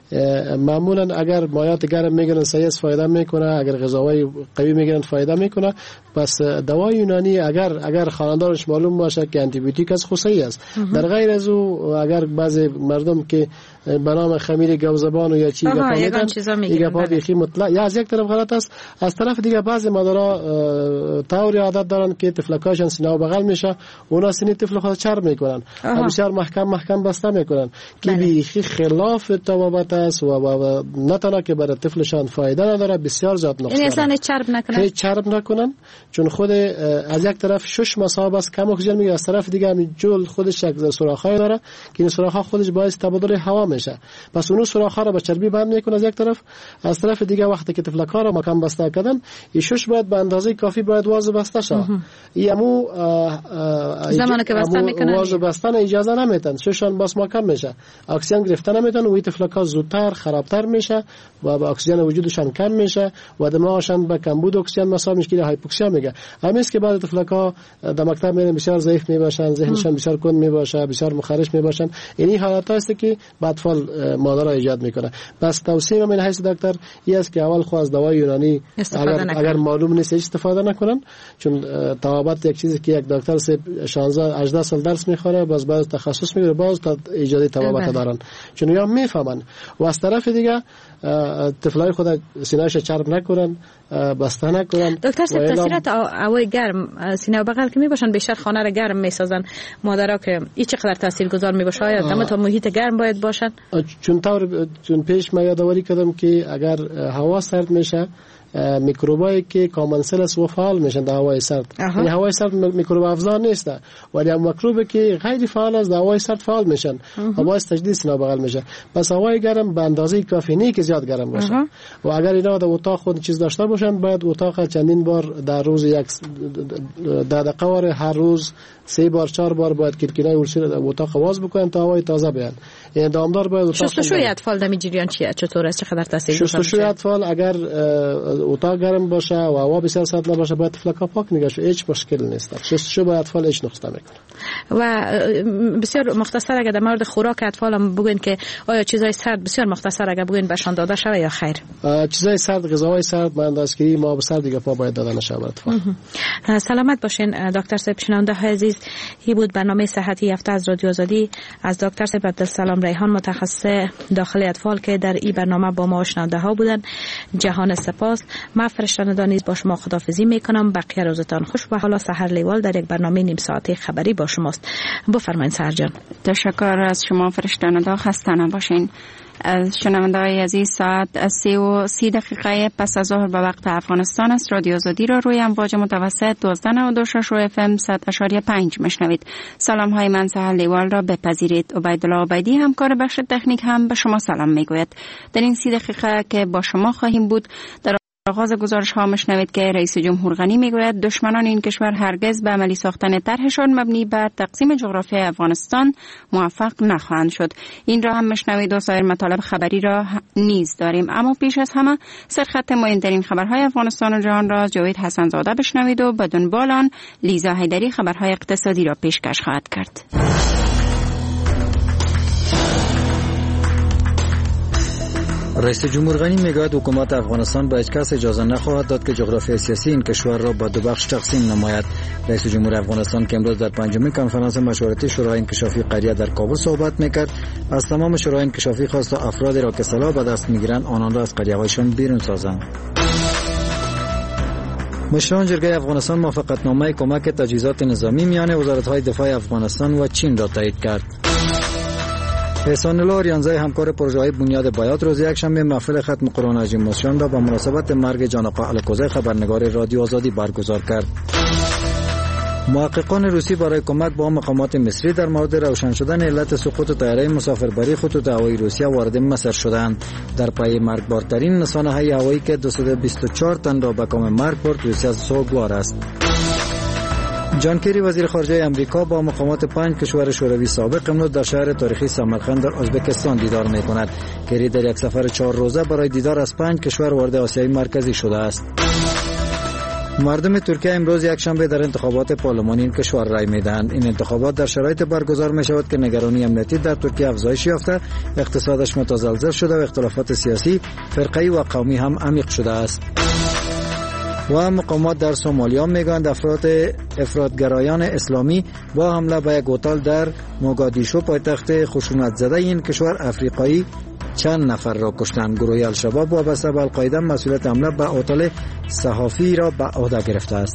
معمولا اگر مایات گرم میگیرن سیاس فایده میکنه، اگر غذاهای قوی میگیرن فایده میکنه. پس دوای یونانی اگر اگر خاندارش معلوم باشه که آنتی بیوتیک از خصوصی است. در غیر از او اگر بعضی مردم که به نام خمیر گوزبان و یا چی گپا میگن این گپا بیخی مطلق یا از یک طرف غلط است، از طرف دیگه بعضی مادرها طوری عادت دارن که طفلکاشون سینه و بغل میشه، اونا سینه طفل خود چرب میکنن، بسیار محکم محکم بسته میکنن که بیخی خلاف طبابت است و نه تنها که برای طفلشان فایده نداره، بسیار زیاد نقص داره. یعنی اصلا چرب نکنن، هیچ چرب نکنن، چون خود از یک طرف شش مصاب است کم اکسیژن میگیره، از طرف دیگه همین جل خودش یک سوراخای داره که این سوراخا خودش باعث تبادل هوا میشه. پس اون سوراخا رو به چربی بند میکنه از یک طرف، از طرف دیگه وقتی که طفلکا رو مکان بسته کردن این شش باید به اندازه کافی باید واژه بسته شه. اینمو زمانی که بسته میکنن واژه بستن اجازه نمیدن، ششان باز مکان میشه، اکسیژن گرفتن نمیدن و این طفلکا زودتر خرابتر میشه و با اکسیژن وجودشان کم میشه و دماغشان به کمبود اکسیژن مصاب میشه که هایپوکسیا میگه. همین که بعد طفلکا در مکتب میرن بسیار ضعیف میباشن، ذهنشان بسیار کند میباشه، بسیار مخرش میباشن. این حالات است که بعد فال مادر ایجاد میکنه. پس توصیه من حیث دکتر این است که اول خو از دوای یونانی اگر, اگر معلوم نیست استفاده نکنن، چون طبابت یک چیزی که یک دکتر سه شانزده هجده سال درس میخوره، باز باز تخصص میگیره، باز تا ایجاد طبابت دارن، چون یا میفهمن. و از طرف دیگه طفلای خود سینه‌اش چرب نکنن، بسته نکنن. دکتر صاحب تاثیرات هوای گرم سینه و بغل که میباشن بیشتر خانه را گرم میسازن، مادرها که این چقدر تاثیرگذار میباشه؟ آیا دم تا محیط گرم باید باشن؟ چون طور چون پیش ما یادآوری کردم که اگر هوا سرد میشه میکروبایی که کامن سل است و فعال میشن در هوای سرد. یعنی هوای سرد میکروب افزار نیست، ولی هم میکروبی که غیر فعال است در هوای سرد فعال میشن و باعث تجدید سینه بغل میشه. پس هوای گرم به اندازه کافی نه که زیاد گرم باشه. و اگر اینا در اتاق خود چیز داشته باشن باید اتاق چندین بار در روز یک در دقیقه هر روز سه بار چهار بار باید کلکینای ورسی در اتاق باز بکنن تا هوای تازه بیان. یعنی دامدار باید شستشوی اطفال در جریان چیه؟ چطور است؟ چقدر تاثیر گذاره؟ شستشوی اطفال اگر اتاق گرم باشه و هوا بسیار سرد باشه باید طفلک پاک نگه شه، هیچ مشکل نیست. شستشو باید اطفال هیچ نقص نمیکنه. و بسیار مختصر اگر در مورد خوراک اطفال هم بگوین که آیا چیزای سرد بسیار مختصر اگر بگوین بهشان داده شود یا خیر؟ چیزای سرد، غذاهای سرد با اندازه‌گیری ما به سرد دیگه پا باید دادن شود اطفال. سلامت باشین دکتر صاحب. شنونده های عزیز، این بود برنامه صحتی هفته از رادیو آزادی از دکتر صاحب عبدالسلام ریحان متخصص داخلی اطفال که در این برنامه با ما شنونده ها بودن. جهان سپاس. من فرشتان دانیز با شما خداحافظی میکنم. بقیه روزتان خوش و حالا سحر لیوال در یک برنامه نیم ساعته خبری با شماست. بفرمایید سحر جان. تشکر از شما فرشتان دا. خسته نباشین. از شنونده‌های عزیز، ساعت سی و سی دقیقه پس از ظهر به وقت افغانستان است. رادیو آزادی را روی امواج متوسط دوازده نود و شش و اف ام صد و پنج مشنوید. سلام های من سهل لیوال را بپذیرید. عبیدالله عبیدی همکار بخش تکنیک هم به شما سلام میگوید. در این سی دقیقه که با شما خواهیم بود، در آغاز گزارش ها مشنوید که رئیس جمهور غنی میگوید دشمنان این کشور هرگز به عملی ساختن طرحشان مبنی بر تقسیم جغرافیای افغانستان موفق نخواهند شد. این را هم مشنوید و سایر مطالب خبری را نیز داریم. اما پیش از همه سرخط مهمترین خبرهای افغانستان و جهان را جاوید حسن زاده بشنوید و بدون بالان لیزا حیدری خبرهای اقتصادی را پیشکش خواهد کرد. رئیس جمهور غنی میگوید حکومت افغانستان به هیچ کس اجازه نخواهد داد که جغرافیای سیاسی این کشور را به دو بخش تقسیم نماید. رئیس جمهور افغانستان که امروز در پنجمین کنفرانس مشاورتی شورای انکشافی قریه در کابل صحبت میکرد، از تمام شورای انکشافی خواست تا افرادی را که سلاح به دست میگیرند آنان را از قریه‌هایشان بیرون سازند. مشران جرگه افغانستان موافقتنامه کمک تجهیزات نظامی میان وزارت‌های دفاع افغانستان و چین را تایید کرد. احسان الله آریانزی همکار پروژه‌های بنیاد بیات روز یکشنبه محفل ختم قرآن عظیم موسیان را به مناسبت مرگ جان آقا الکوزی خبرنگار رادیو آزادی برگزار کرد. محققان روسی برای کمک با مقامات مصری در مورد روشن شدن علت سقوط طیاره مسافربری خطوط هوایی روسیه وارد مصر شدند. در پی مرگبارترین نشانه‌های هوایی که دویست و بیست و چهار تن را به کام مرگ برد، روسیه سوگوار است. جان کری وزیر خارجه امریکا با مقامات پنج کشور شوروی سابق امروز در شهر تاریخی سمرقند در ازبکستان دیدار می‌کند. کری در یک سفر چهار روزه برای دیدار از پنج کشور وارد آسیای مرکزی شده است. مردم ترکیه امروز یکشنبه در انتخابات پارلمانی این کشور رای می‌دهند. این انتخابات در شرایط برگزار می‌شود که نگرانی امنیتی در ترکیه افزایش یافته، اقتصادش متزلزل شده و اختلافات سیاسی، فرقه‌ای و قومی هم عمیق شده است. و مقامات در سومالیا میگویند افراد افراطگرایان اسلامی با حمله به یک هتل در موگادیشو پایتخت خشونت زده این کشور افریقایی چند نفر را کشتند. گروه الشباب وابسته به القاعده مسئولیت حمله به هتل صحافی را به عهده گرفته است.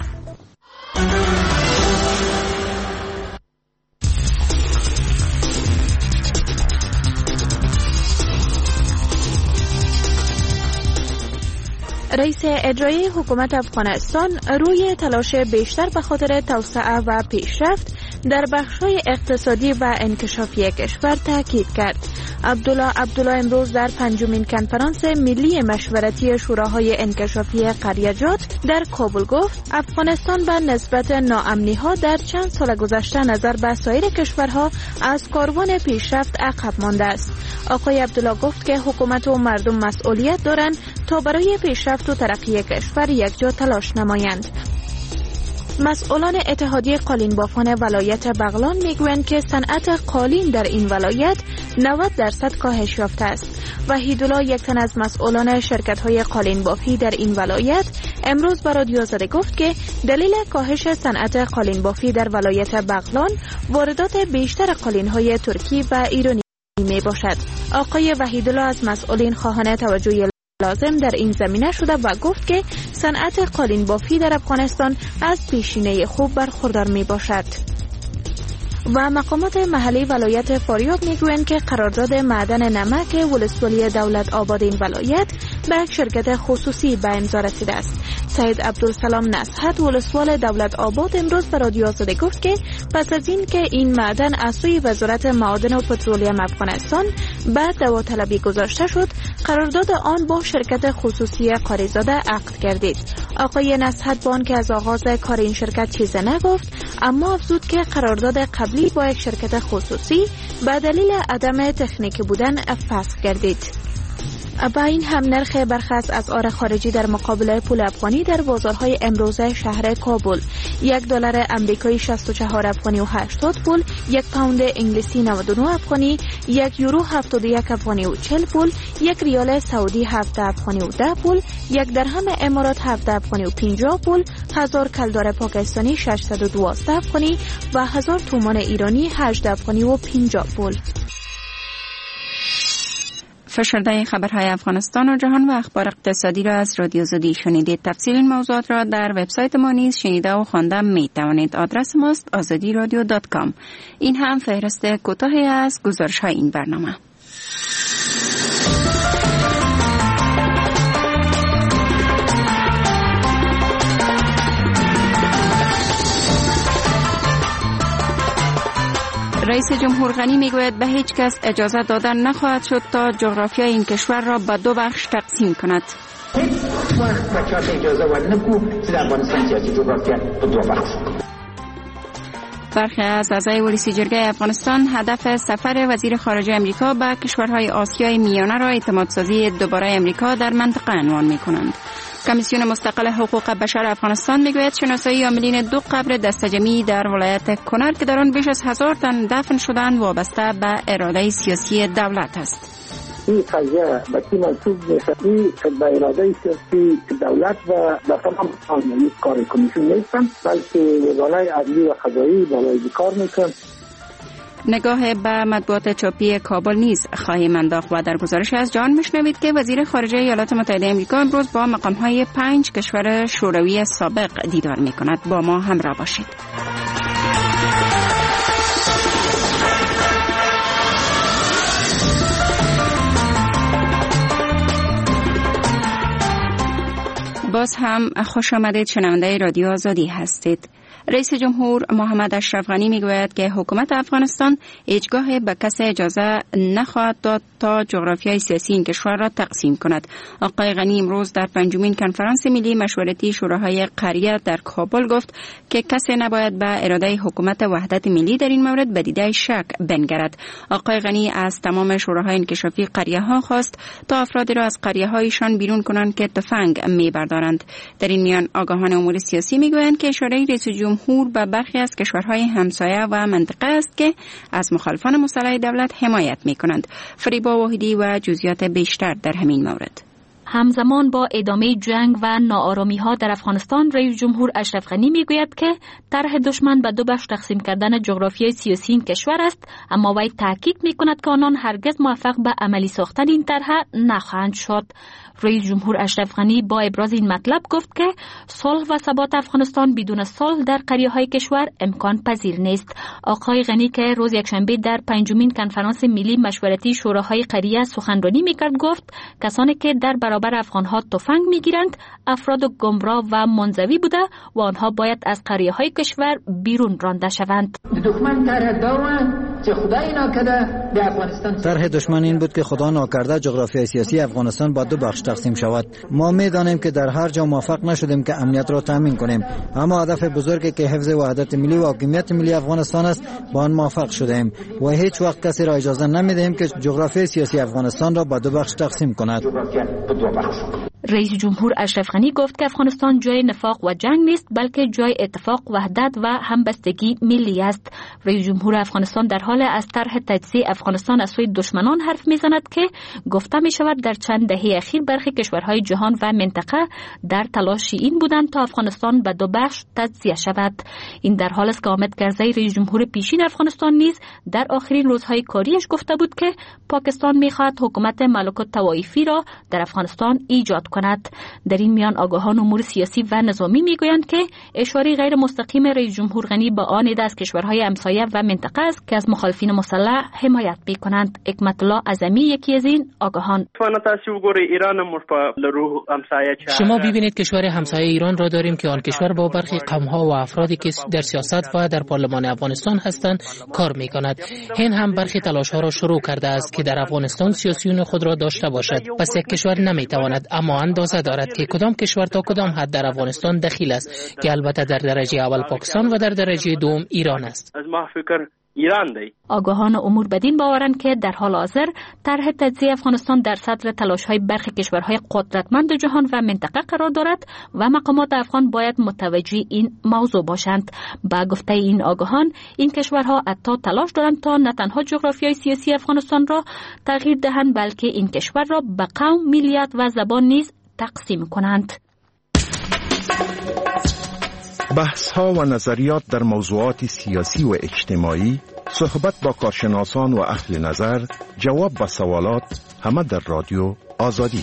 رئیس اجرایی حکومت افغانستان روی تلاش بیشتر به خاطر توسعه و پیشرفت در بخش‌های اقتصادی و انکشافی کشور تاکید کرد. عبدالله عبدالله امروز در پنجمین کنفرانس ملی مشورتی شوراهای انکشافی قریه‌جات در کابل گفت افغانستان به نسبت ناامنی‌ها در چند سال گذشته نظر به سایر کشورها از کاروان پیشرفت عقب مانده است. آقای عبدالله گفت که حکومت و مردم مسئولیت دارند تا برای پیشرفت و ترقی کشور یکجا تلاش نمایند. مسئولان اتحادیه قالین بافان ولایت بغلان میگویند که صنعت قالین در این ولایت نود درصد کاهش یافته است. وحیدالله یک تن از مسئولان شرکت‌های قالین بافی در این ولایت امروز به رادیو آزادی گفت که دلیل کاهش صنعت قالین بافی در ولایت بغلان واردات بیشتر قالین‌های ترکی و ایرانی می باشد. آقای وحیدالله از مسئولین خواهان توجه لازم در این زمینه شده و گفت که صنعت قالین بافی در افغانستان از پیشینه خوب برخوردار می باشد. و مقامات محلی ولایت فاریاب میگویند که قرارداد معدن نمک ولسوالی دولت آباد این ولایت به یک شرکت خصوصی به امضا رسیده است. سید عبدالسلام نصحت ولسوال دولت آباد امروز به رادیو آزادی گفت که پس از این که این معدن از سوی وزارت معادن و پترولیم افغانستان به داوطلبی گذاشته شد، قرارداد آن با شرکت خصوصی قاریزاده عقد گردید. آقای نصحت با آنکه از آغاز کار این شرکت چیزی نگفت، اما افزود که قرارداد قبلی با یک شرکت خصوصی به دلیل عدم تکنیکی بودن فسخ گردید. با این هم نرخ برخی از اسعار خارجی در مقابل پول افغانی در بازارهای امروزه شهر کابل: یک دلار امریکایی شصت و چهار افغانی و هشتاد پول، یک پوند انگلیسی نود و نه افغانی، یک یورو هفتاد و یک افغانی و چهل پول، یک ریال سعودی هفت افغانی و ده پول، یک درهم امارات هفت افغانی و پنجاه پول، هزار کلدار پاکستانی ششصد و دوازده افغانی و هزار تومان ایرانی هجده افغانی و پنجاه پول. فشرده خبرهای افغانستان و جهان و اخبار اقتصادی را از رادیو آزادی شنیدید. تفصیل این موضوعات را در وبسایت ما نیز شنیده و خوانده می توانید. آدرس ماست آزادی رادیو دات کام. این هم فهرست کوتاهی از گزارش های این برنامه. رئیس جمهور غنی میگوید به هیچ کس اجازه دادن نخواهد شد تا جغرافیای این کشور را به دو بخش تقسیم کند. هیچ وقت بچه‌ها اجازه ور نکو که افغانستان سیاسی جغرافیا به دو بخش کنه. برخی از اعضای ولسی جرگه افغانستان هدف سفر وزیر خارجه امریکا به کشورهای آسیای میانه را اعتمادسازی دوباره امریکا در منطقه عنوان می‌کنند. کمیسیون مستقل حقوق بشر افغانستان میگوید شناسایی عاملین دو قبر دستجمعی در ولایت کنر که در آن بیش از هزار تن دفن شدند وابسته به اراده سیاسی دولت است. این قضیه به کی منسوب میشه؟ این به اراده سیاسی دولت و به تمام قانونی کار کمیسیون نیستن، بلکه وزارت عدلی و قضایی بالای کار میکنن. نگاه به مطبوعات چاپی کابل نیز خواهیم انداخت و در گزارش از جان میشنوید که وزیر خارجه ایالات متحده آمریکا امروز با مقام‌های پنج کشور شوروی سابق دیدار میکند. با ما همراه باشید. باز هم خوش آمدید، شنونده رادیو آزادی هستید. رئیس جمهور محمد اشرف غنی میگوید که حکومت افغانستان هیچگاه به کسی اجازه نخواهد داد تا جغرافیای سیاسی این کشور را تقسیم کند. آقای غنی امروز در پنجمین کنفرانس ملی مشورتی شوراهای قریه در کابل گفت که کسی نباید به اراده حکومت وحدت ملی در این مورد به دیده شک بنگرد. آقای غنی از تمام شوراهای انکشافی قریه ها خواست تا افرادی را از قریه هایشان بیرون کنند که تفنگ میبردارند. در این میان آگاهان امور سیاسی میگویند که اشاره رئیس جمهور به برخی از کشورهای همسایه و منطقه است که از مخالفان مسلح دولت حمایت می‌کنند. فریبا واحدی و جزئیات بیشتر در همین مورد. همزمان با ادامه جنگ و ناآرامی‌ها در افغانستان، رئیس جمهور اشرف غنی میگوید که طرح دشمن به دو بخش تقسیم کردن جغرافیای سیاسی این کشور است، اما وی تاکید می‌کند که آنان هرگز موفق به عملی ساختن این طرح نخواهند شد. رئیس جمهور اشرف غنی با ابراز این مطلب گفت که صلح و ثبات افغانستان بدون صلح در قریه‌های کشور امکان پذیر نیست. آقای غنی که روز یکشنبه در پنجمین کنفرانس ملی مشورتی شوراهای قریه سخنرانی می‌کرد گفت کسانی که در برابر افغان‌ها تفنگ می‌گیرند افراد گمراه و منزوی بوده و آنها باید از قریه‌های کشور بیرون رانده شوند. دشمن طرح داوند که خدای ناکرده به افغانستان. طرح دشمن این بود که خدا ناکرده جغرافیای سیاسی افغانستان با دو بخش تقسیم شود. ما می‌دانیم که در هر جا موفق نشدیم که امنیت را تامین کنیم، اما هدف بزرگی که حفظ وحدت ملی و حاکمیت ملی افغانستان است با آن موفق شدیم و هیچ وقت کسی را اجازه نمی‌دهیم که جغرافیای سیاسی افغانستان را با دو بخش تقسیم کند. رئیس جمهور اشرف غنی گفت که افغانستان جای نفاق و جنگ نیست، بلکه جای اتفاق، وحدت و همبستگی ملی است. رئیس جمهور افغانستان در حال از طرح تجزیه افغانستان از سوی دشمنان حرف میزند که گفته می شود در چند دهه اخیر برخی کشورهای جهان و منطقه در تلاش این بودند تا افغانستان به دو بخش تجزیه شود. این در حال است که حامد کرزی رئیس جمهور پیشین افغانستان نیز در آخرین روزهای کاریش گفته بود که پاکستان میخواهد حکومت ملوک الطوایفی را در افغانستان ایجاد کند. کند. در این میان آگاهان امور سیاسی و نظامی میگویند که اشاره غیر مستقیم رئیس جمهور غنی به آن عده از کشورهای همسایه و منطقه است که از مخالفین مسلح حمایت میکنند. حکمت الله اعظمی یکی از این آگاهان. شما ببینید کشور همسایه ایران را داریم که آن کشور با برخی قوم‌ها و افرادی که در سیاست و در پارلمان افغانستان هستند کار میکند. هند هم برخی تلاش‌ها را شروع کرده است که در افغانستان سیاسیون خود را داشته باشد. پس یک کشور نمیتواند اما اندازه دارد که کدام کشور تا کدام حد در افغانستان دخیل است که البته در درجه اول پاکستان و در درجه دوم ایران است. از ما فکر ایران دی. آگاهان امور بدین باورند که در حال حاضر طرح تجزیه افغانستان در صدر تلاش‌های برخی کشورهای قدرتمند جهان و منطقه قرار دارد و مقامات افغان باید متوجه این موضوع باشند. با گفته این آگاهان این کشورها حتی تلاش دارند تا نه تنها جغرافیای سیاسی افغانستان را تغییر دهند بلکه این کشور را به قوم، ملیت و زبان نیز تقسیم کنند. بحث ها و نظریات در موضوعات سیاسی و اجتماعی، صحبت با کارشناسان و اهل نظر، جواب به سوالات، همه در رادیو آزادی.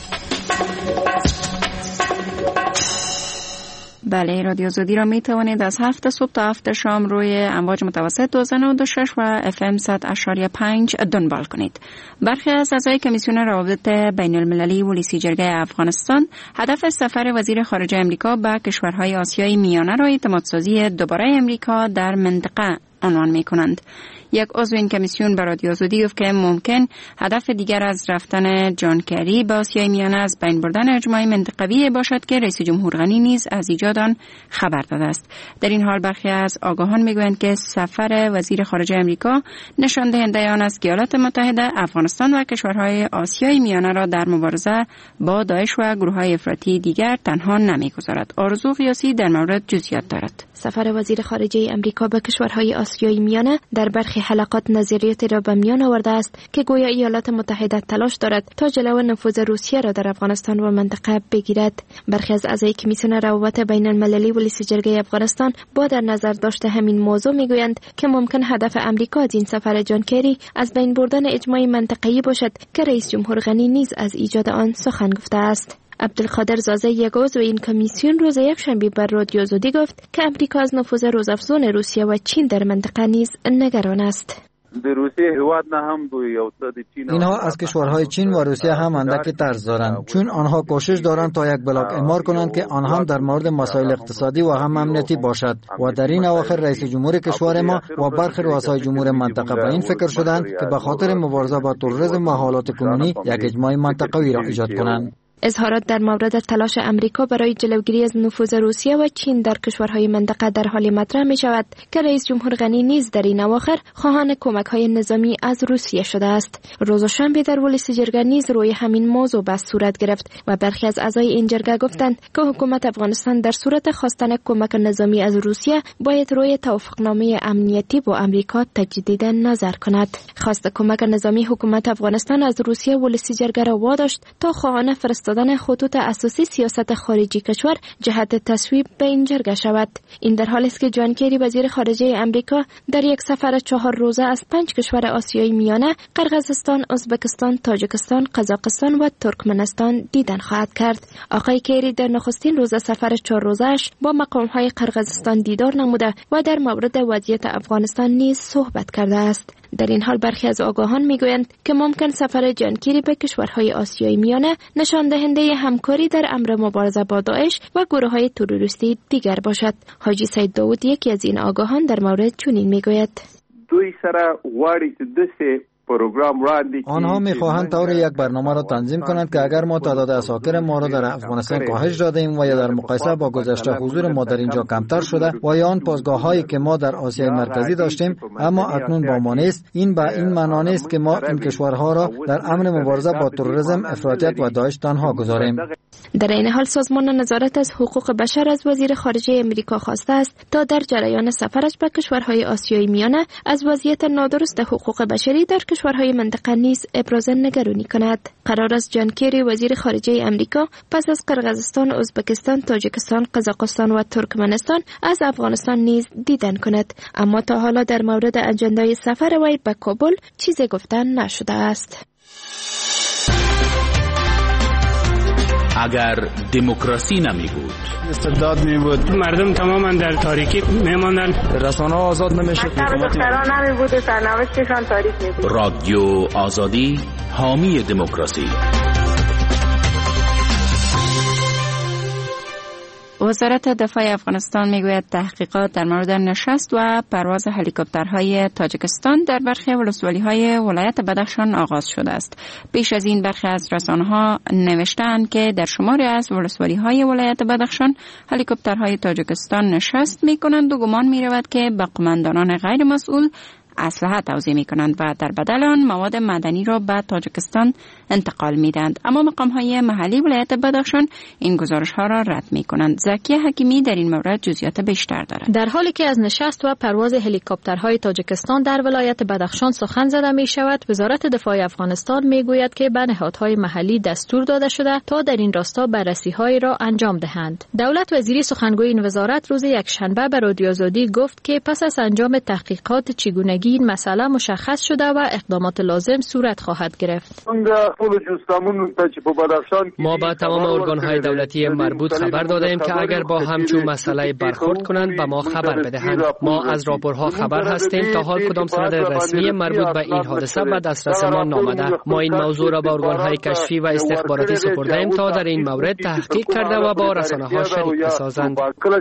بله، رادیو آزادی را می توانید از هفت صبح تا هفت شام روی امواج متوسط دو هزار و نود و شش و اف ام صد اشاریه پنج دنبال کنید. برخی از اعضای کمیسیون روابط بین المللی پلیسی جرگه افغانستان هدف سفر وزیر خارجه امریکا به کشورهای آسیای میانه را اعتمادسازی دوباره امریکا در منطقه عنوان می کنند. یک عضو این کمیسیون به رادیو آزادی گفت که ممکن هدف دیگر از رفتن جان کری به آسیای میانه از بین بردن اجماع منطقوی باشد که رئیس جمهور غنی نیز از ایجاد آن خبر داده است. در این حال برخی از آگاهان میگویند که سفر وزیر خارجه امریکا نشان دهنده آن است که ایالات متحده افغانستان و کشورهای آسیای میانه را در مبارزه با داعش و گروه‌های افراطی دیگر تنها نمیگذارد. آرزو قیاسی در مورد جزئیات دارد. سفر وزیر خارجه امریکا به کشورهای آسیای میانه در برخی حلقات نظریاتی را به میان آورده است که گویا ایالات متحده تلاش دارد تا جلو نفوذ روسیه را در افغانستان و منطقه بگیرد. برخی از اعضای کمیسیون روابط بین المللی پلیسی جرگه افغانستان با در نظر داشته همین موضوع میگویند که ممکن هدف امریکا از این سفر جان کری از بین بردن اجماع منطقه‌ای باشد که رئیس جمهور غنی نیز از ایجاد آن سخن گفته است. عبدالقادر زازه یک عضو این کمیسیون روز یکشنبه بر رادیو آزادی گفت که امریکا از نفوذ روزافزون روسیه و چین در منطقه نیز نگران است. اینها از کشورهای چین و روسیه هم اندکی ترس دارند، چون آنها کوشش دارند تا یک بلاک اعمار کنند که آن هم در مورد مسائل اقتصادی و هم امنیتی باشد و در این اواخر رئیس جمهور کشور ما و برخی رؤسای جمهور منطقه به این فکر شدند که به خاطر مبارزه با تروریسم و حالات کنونی یک اجماع منطقوی را ایجاد کنند. اظهارات در مورد تلاش امریکا برای جلوگیری از نفوذ روسیه و چین در کشورهای منطقه در حال مطرح می شود که رئیس جمهور غنی نیز در این اواخر خواهان کمک‌های نظامی از روسیه شده است. روز شنبه در پلیسی جرگه نیز روی همین موضوع بحث صورت گرفت و برخی از اعضای این جرگه گفتند که حکومت افغانستان در صورت خواستن کمک نظامی از روسیه باید روی توافقنامه امنیتی با امریکا تجدید نظر کند. خواست کمک نظامی حکومت افغانستان از روسیه پلیسی جرگه را واداشت تا خواهان فرستادن خطوط اساسی سیاست خارجی کشور جهت تصویب به این جرگه شود. این در حالی است که جان کری وزیر خارجه امریکا در یک سفر چهار روزه از پنج کشور آسیایی میانه قرقیزستان، ازبکستان، تاجیکستان، قزاقستان و ترکمنستان دیدن خواهد کرد. آقای کری در نخستین روز سفر چهار روزه‌اش با مقام‌های قرقیزستان دیدار نموده و در مورد وضعیت افغانستان نیز صحبت کرده است. در این حال برخی از آگاهان میگویند که ممکن سفر جان کری به کشورهای آسیای میانه نشان دهنده همکاری در امر مبارزه با داعش و گروه‌های تروریستی دیگر باشد. حاجی سید داود یکی از این آگاهان در مورد چنین میگوید: دوی سره غواړي چې دسه آنها میخواهند طور یک برنامه را تنظیم کنند که اگر ما تعداد اساکر ما را در افغانستان کاهش داده ایم و یا در مقایسه با گذشته حضور ما در اینجا کمتر شده و یا آن پاسگاه هایی که ما در آسیای مرکزی داشتیم اما اکنون با ما نیست، این به این معنا نیست که ما این کشورها را در امر مبارزه با تروریسم، افراطیت و داعش تنها گذاریم. در این حال سازمان نظارت از حقوق بشر از وزیر خارجه امریکا خواسته است تا در جریان سفرش به کشورهای آسیای میانه از وضعیت نادرست حقوق بشری در کشورهای منطقه نیز ابراز نگرانی کند. قرار است جان کری وزیر خارجه امریکا پس از قرقیزستان، ازبکستان، تاجیکستان، قزاقستان و ترکمنستان از افغانستان نیز دیدن کند، اما تا حالا در مورد اجندای سفر وی به کابل چیزی گفتن نشده است. اگر دموکراسی نمی بود، استبداد می بود، مردم تماما در تاریکی می ماندن، رسانه آزاد نمی شد، دختران نمی بود، سرنوشتشان تاریک می بود. رادیو آزادی حامی دموکراسی. وزارت دفاع افغانستان میگوید تحقیقات در مورد نشست و پرواز هلیکوپترهای تاجیکستان در برخی ولسوالی‌های ولایت بدخشان آغاز شده است. پیش از این برخی از رسانه‌ها نوشتند که در شماری از ولسوالی‌های ولایت بدخشان هلیکوپترهای تاجیکستان نشست می‌کنند و گمان می‌رود که به قماندانان غیر مسئول اسلحه توزیع می کنند و در بدل آن مواد معدنی را به تاجیکستان انتقال می دهند. اما مقام های محلی ولایت بدخشان این گزارش ها را رد می کنند. زکی حکیمی در این مورد جزئیات بیشتر دارد. در حالی که از نشست و پرواز هلیکوپترهای تاجیکستان در ولایت بدخشان سخن زده می شود، وزارت دفاع افغانستان می گوید که به نهادهای محلی دستور داده شده تا در این راستا بررسی های را انجام دهند. دولت وزیری سخنگوی این وزارت روز یکشنبه به رادیو آزادی گفت که پس از انجام تحقیقات چگونگی این مسئله مشخص شده و اقدامات لازم صورت خواهد گرفت. ما با تمام ارگان‌های دولتی مربوط خبر دادیم که اگر با همچون مسئله برخورد کنند به ما خبر بدهند. ما از راپورها خبر هستیم. تا حال کدام سند رسمی مربوط به این حادثه به دسترس ما نامده. ما این موضوع را با ارگان‌های کشفی و استخباراتی سپرده‌ایم تا در این مورد تحقیق کرده و با رسانه‌ها شریک بسازند.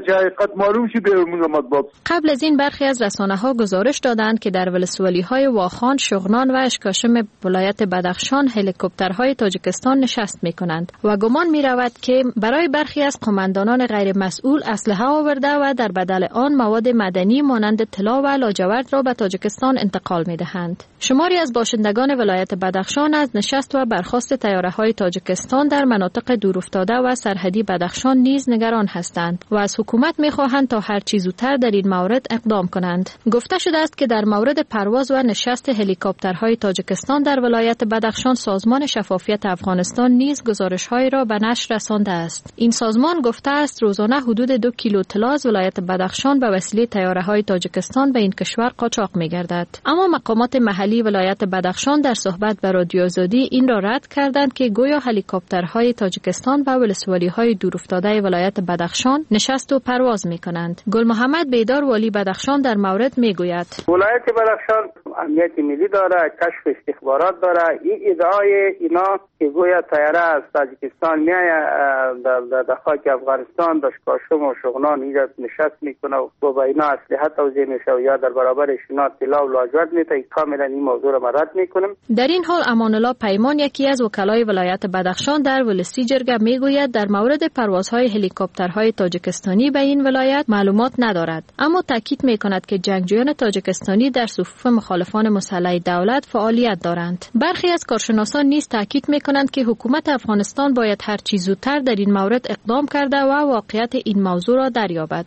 قبل از این برخی از رسانه‌ها گزارش دادند که در ولسوالی‌های واخان، شغنان و اشکاشم ولایت بدخشان هلیکوپترهای تاجیکستان نشست می‌کنند و گمان می‌رود که برای برخی از قماندانان غیر مسئول اسلحه آورده و در بدل آن مواد معدنی مانند طلا و لاجورد را به تاجیکستان انتقال می‌دهند. شماری از باشندگان ولایت بدخشان از نشست و برخاست طیاره‌های تاجیکستان در مناطق دورافتاده و سرحدی بدخشان نیز نگران هستند و از حکومت می‌خواهند تا هر چه زودتر در این مورد اقدام کنند. گفته شده است که در مورد پرواز و نشست هلیکوپترهای تاجیکستان در ولایت بدخشان سازمان شفافیت افغانستان نیز گزارش‌های را به نشر رسانده است. این سازمان گفته است روزانه حدود دو کیلو طلا از ولایت بدخشان به وسیله طیاره‌های تاجیکستان به این کشور قاچاق می‌گردد. اما مقامات محلی ولایت بدخشان در صحبت با رادیو آزادی این را رد کردند که گویا هلیکوپترهای تاجیکستان به ولسوالی‌های دورافتاده ولایت بدخشان نشست و پرواز می‌کنند. گل محمد بیدار والی بدخشان در مورد می‌گوید: ولایت بدخشان امنیت ملی داره، کشف استخبارات داره. این ادعای اینا که گویا طیاره از تاجیکستان میایه در در خاک افغانستان در کاشم و شغنان اینجا نشست میکنه و با اینا اسلحه توزیع میشه و یا در برابرش اینا طلا و لاجورد میته، کاملا این موضوع را رد میکنم. در این حال امان الله پیمان یکی از وکلای ولایت بدخشان در ولسی جرگه میگوید در مورد پروازهای هلیکوپترهای تاجیکستانی به این ولایت معلومات ندارد، اما تاکید میکند که جنگجویان تاجیکستانی در صفوف مخالفان مسلح دولت فعالیت دارند. برخی از کارشناسان نیز تاکید میکنند که حکومت افغانستان باید هر چه زودتر در این مورد اقدام کرده و واقعیت این موضوع را دریابد.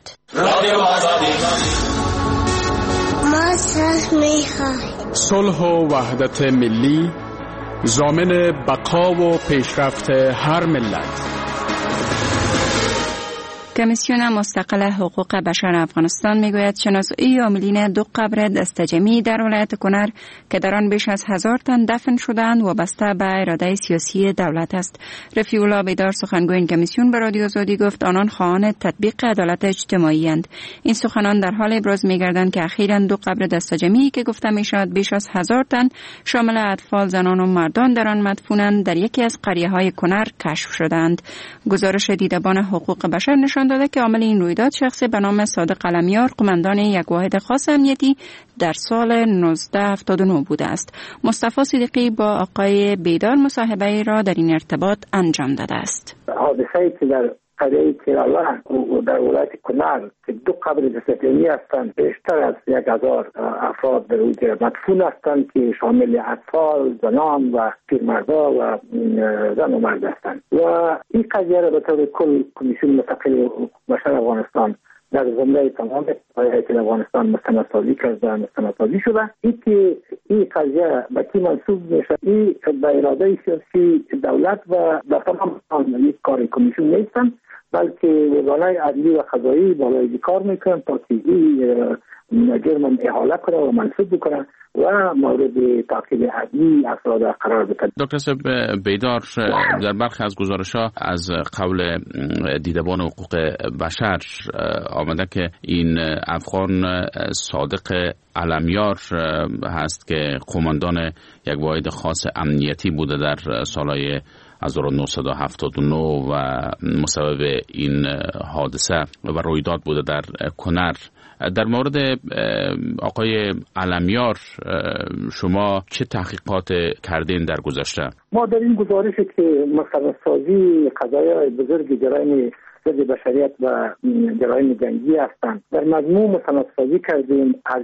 ما صلح و وحدت ملی ضامن بقا و پیشرفت هر ملت. کمیسیون مستقل حقوق بشر افغانستان میگوید شناسایی عاملین دو قبر دستجمعی در ولایت کنر که در آن بیش از هزار تن دفن شدند وابسته به اراده سیاسی دولت است. رفیع الله بیدار سخنگوی این کمیسیون به رادیو آزادی گفت آنان خواهان تطبیق عدالت اجتماعی اند. این سخنان در حال ابراز میگردند که اخیراً دو قبر دستجمعی که گفته میشد بیش از هزار تن شامل اطفال، زنان و مردان در آن مدفونند در یکی از قریه‌های کنر کشف شدند. گزارش دیدبان حقوق بشر نشان داده که عامل این رویداد شخصی به نام صادق علمیار قماندان یک واحد خاص امنیتی در سال نوزده هفتاد و نه بوده است. مصطفی صدیقی با آقای بیدار مصاحبه را در این ارتباط انجام داده است. حادثه‌ای که در قریه کیرالا و در ولایت کنر که دو قبر دستجمعی هستند، بیشتر از یک هزار افراد در اوجه مدفون هستند که شامل اطفال، زنان و پیرمردا و زن و مرد هستند و این قضیه را به طور کل کمیسیون مستقل حقوق بشر افغانستان در زمره تمام هیئت افغانستان مستندسازی کرده، مستندسازی شده. این که این قضیه به کی منسوب میشه، این به اراده سیاسی دولت و در تمام یک کار کمیسیون نیستن، بلکه وزارت عدلی و قضایی بالای کار میکنن تا که این جرم احاله کنه و منصوب بکنه و مورد تعقیب عدلی افراد قرار بده. دکتر صاحب بیدار، در برخی از گزارش‌ها از قول دیدبان حقوق بشر آمده که این افغان صادق علمیار هست که قماندان یک واحد خاص امنیتی بوده در سالهای هزار و نهصد و هفتاد و نه و مسبب این حادثه و رویداد بوده در کنر. در مورد آقای علمیار شما چه تحقیقات کردین در گذشته؟ ما در این گزارشی که مختصاتی قضایای بزرگ جرایم ضد بشریت و جرایم جنگی هستند در مضمون متناسازی کردیم از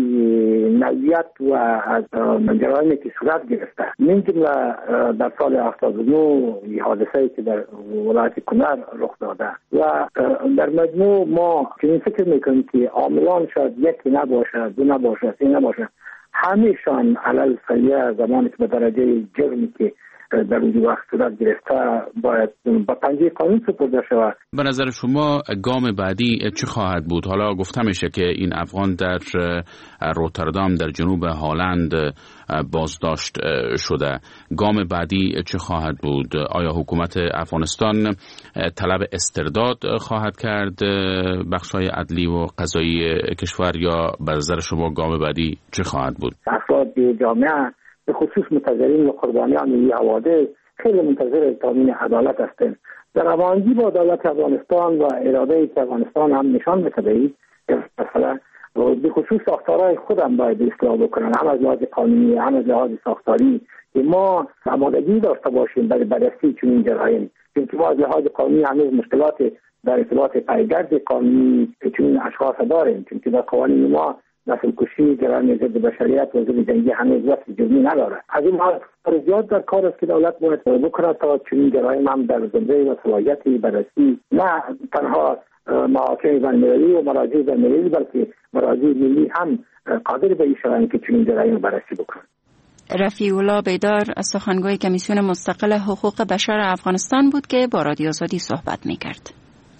این نوعیت و از جرایمی که صورت گرفته. من جمله در سال هفتاد و نه حادثه‌ای که در ولایت کنر رخ داده و در مجموع ما چنین فکر میکنیم که عاملان شاید یکی نباشه، دو نباشه، سه نباشه، همیشان علل سریع زمانی که به درجه جرمی که در اون وقت صورت گرفته باید با پنجه قانون سپرده شود. به نظر شما گام بعدی چه خواهد بود؟ حالا گفته میشه که این افغان در روتردام در جنوب هلند بازداشت شده. گام بعدی چه خواهد بود؟ آیا حکومت افغانستان طلب استرداد خواهد کرد بخش‌های عدلی و قضایی کشور یا به نظر شما گام بعدی چه خواهد بود؟ افراد جامعه به خصوص منتظرین و قربانیان این حوادث خیلی منتظر تامین عدالت هستند. در روانگی با عدالت افغانستان و اراده‌ای که افغانستان هم نشان می‌دهید مثلا به خصوص ساختارهای خودم باید اصلاح بکنن، هم از لحاظ قانونی هم از لحاظ ساختاری، که ما آمادگی داشته باشیم برای بررسی چنین جرایم، چون ما از لحاظ قانونی هنوز مشکلات در ارتباط پیگرد قانونی چنین اشخاص داریم، چون در قوانین ما نسل کشی، جرایم ضد بشریت و ضد جنگی هنوز وصف جزئی نداره. از این حال زیاد در کار است که دولت باید بکنه تا چنین جرایم هم در زمره و صلاحیت بررسی نه تنها محاکم بین‌المللی و مراجع بین‌المللی بلکه مراجع ملی هم قادر به این شوند که چنین جرایم بررسی بکنه. رفیع الله بیدار از سخنگوی کمیسیون مستقل حقوق بشر افغانستان بود که با رادیو آزادی صحبت می‌کرد.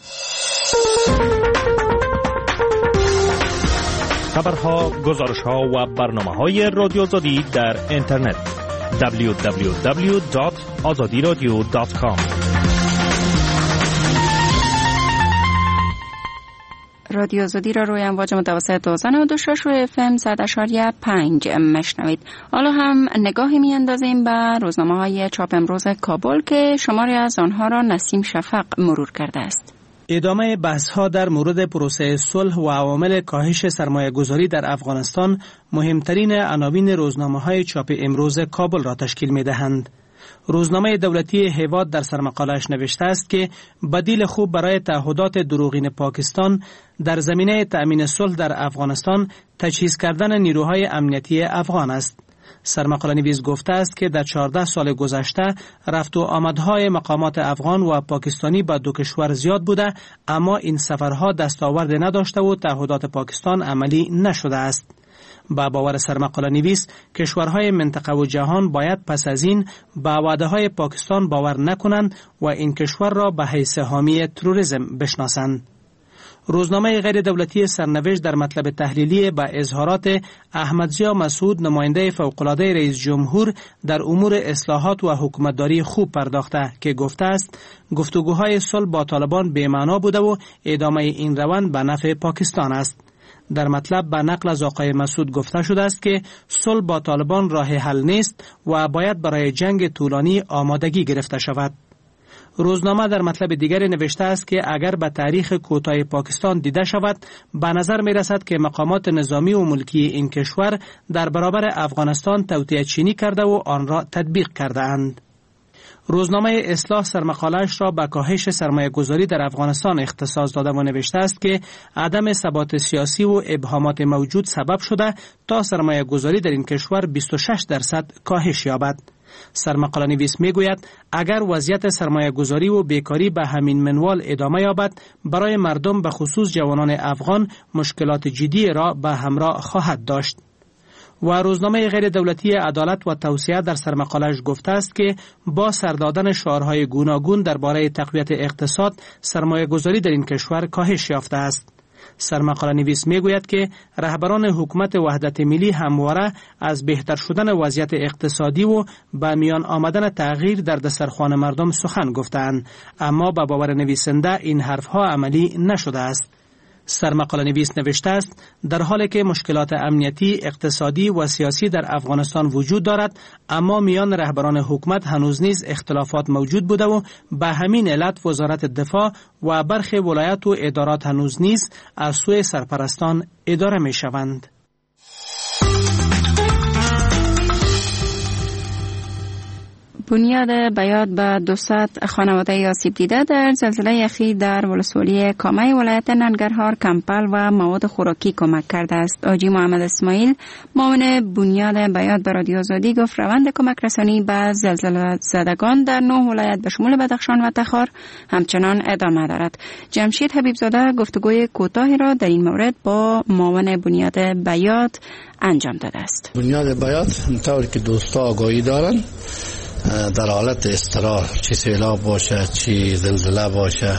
خبرها، گزارش‌ها و برنامه‌های رادیو آزادی در اینترنت دبلیو دبلیو دبلیو دات آزادی رادیو دات کام. رادیو آزادی را روی امواج متوسط دوازده و دو شش روی اف ام صد اشاریه پنج مشنوید. حالا هم نگاهی میاندازیم به روزنامه‌های چاپ امروز کابل که شماری از آنها را نسیم شفق مرور کرده است. ادامه بحث‌ها در مورد پروسه صلح و عوامل کاهش سرمایه‌گذاری در افغانستان مهمترین عناوین روزنامه‌های چاپ امروز کابل را تشکیل می‌دهند. روزنامه دولتی هیواد در سرمقاله‌اش نوشته است که بدیل خوب برای تعهدات دروغین پاکستان در زمینه تأمین صلح در افغانستان تجهیز کردن نیروهای امنیتی افغان است. سرمقاله نویس گفته است که در چهارده سال گذشته رفت و آمدهای مقامات افغان و پاکستانی با دو کشور زیاد بوده، اما این سفرها دستاورد نداشته و تعهدات پاکستان عملی نشده است. با باور سرمقاله نویس کشورهای منطقه و جهان باید پس از این با وعده‌های پاکستان باور نکنند و این کشور را به حیث حامی تروریسم بشناسند. روزنامه غیر دولتی سرنوشت در مطلب تحلیلی با اظهارات احمدضیا مسعود نماینده فوق‌العاده رئیس جمهور در امور اصلاحات و حکومتداری خوب پرداخته که گفته است گفتگوهای صلح با طالبان بی‌معنا بوده و ادامه این روند به نفع پاکستان است. در مطلب به نقل از آقای مسعود گفته شده است که صلح با طالبان راه حل نیست و باید برای جنگ طولانی آمادگی گرفته شود. روزنامه در مطلب دیگری نوشته است که اگر به تاریخ کوتاه پاکستان دیده شود به نظر می رسد که مقامات نظامی و ملکی این کشور در برابر افغانستان توطئه چینی کرده و آن را تطبیق کرده اند. روزنامه اصلاح سرمقاله‌اش را به کاهش سرمایه گذاری در افغانستان اختصاص داده و نوشته است که عدم ثبات سیاسی و ابهامات موجود سبب شده تا سرمایه گذاری در این کشور بیست و شش درصد کاهش یابد. سرمقاله نویس می گوید اگر وضعیت سرمایه گذاری و بیکاری به همین منوال ادامه یابد برای مردم به خصوص جوانان افغان مشکلات جدی را به همراه خواهد داشت. و روزنامه غیر دولتی عدالت و توسعه در سرمقاله‌اش گفته است که با سر دادن شعارهای گوناگون درباره تقویت اقتصاد، سرمایه گذاری در این کشور کاهش یافته است. سرمقاله نویس می گوید که رهبران حکومت وحدت ملی همواره از بهتر شدن وضعیت اقتصادی و به میان آمدن تغییر در دسترخوان مردم سخن گفتند، اما به باور نویسنده این حرفها عملی نشده است. سرمقاله نویس نوشته است در حالی که مشکلات امنیتی، اقتصادی و سیاسی در افغانستان وجود دارد، اما میان رهبران حکومت هنوز نیز اختلافات موجود بوده و به همین علت وزارت دفاع و برخی ولایت و ادارات هنوز نیز از سوی سرپرستان اداره می شوند. بنیاد بیات به دویست خانواده آسیب دیده در زلزله اخیر در ولسوالی کامه ولایت ننگرهار کمپل و مواد خوراکی کمک کرده است. حاجی محمد اسماعیل معاون بنیاد بیات به رادیو آزادی گفت روند کمک رسانی به زلزله زدگان در نه ولایت به شمول بدخشان و تخار همچنان ادامه دارد. جمشید حبیبزاده گفتگوی کوتاهی را در این مورد با معاون بنیاد بیات انجام داده است. بنیاد بیات همطور که دوستا آگاهی دارند در حالت اضطرار، چی سیلاب باشه چی زلزله باشه،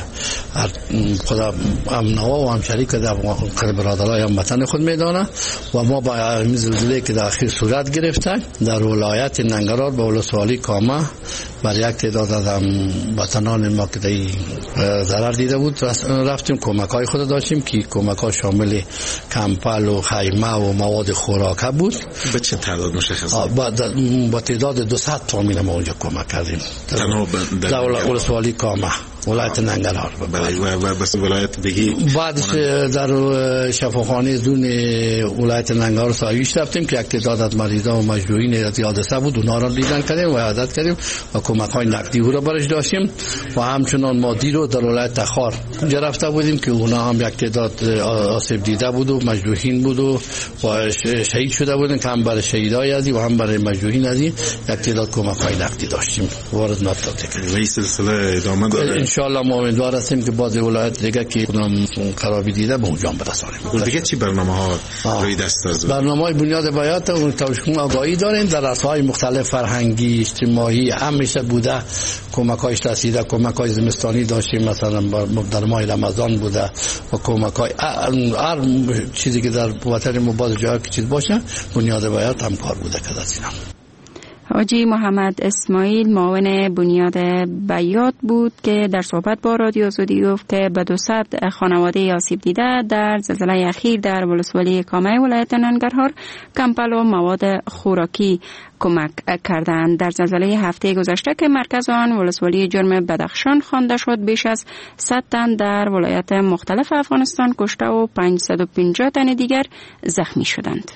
خدا امنوا و همشری که در برادرای هموطن خود میدانه و ما با این زلزله که در اخیر صورت گرفته در ولایت ننگرهار به ولسوالی کامه بر یک تعداد از وطنان ما که ضرر دیده بود رفتیم کمک های خود داشتیم که کمک ها شامل کمپل و خیمه و مواد خوراکه بود. به چه تعداد مشخص؟ با, با تعداد دویست تامین ما اونجا کمک کردیم در ولسوالی کامه ولایت ننگرهار. و بس ولایت دیگه بعدش در شفاخانه دون ولایت ننگرهار سایویش رفتیم که یک تعداد از مریضا و مجروحین حادثه بود اونا را دیدن کردیم و عادت کردیم و کمک های نقدی او را برش داشتیم و همچنان مادی رو در ولایت تخار اونجا رفته بودیم که اونا هم یک تعداد آسیب دیده بود و مجروحین بود و شهید شده بودن که هم برای شهیدای ازی و هم برای مجروحین ازی یک تعداد کمک های نقدی داشتیم. وارد ناتاته کردیم. این سلسله ادامه داره. انشالله ما امیدوار هستیم که باز ولایت دیگه که کدام خرابی دیده به اونجا برسانیم. دیگه چی برنامه ها روی دست است؟ برنامه‌های بنیاد بیات اون توشون آگاهی داریم در عرصه‌های مختلف فرهنگی، اجتماعی همیشه بوده. کمک‌هایش رسیده، کمک‌های زمستانی داشتیم مثلا در ماه رمضان بوده و کمک‌های هر چیزی که در وطن ما باز جایی که چیز باشه بنیاد بیات هم کار بوده که داشتیم. حاجی محمد اسماعیل معاون بنیاد بیات بود که در صحبت با رادیو آزادی گفت که به دویست خانواده آسیب دیده در زلزله اخیر در ولسوالی کامه ولایت ننگرهار کمپل و مواد خوراکی کمک کردند. در زلزله هفته گذشته که مرکز آن ولسوالی جرم بدخشان خوانده شد بیش از صد تن در ولایت مختلف افغانستان کشته و پانصد و پنجاه تن دیگر زخمی شدند.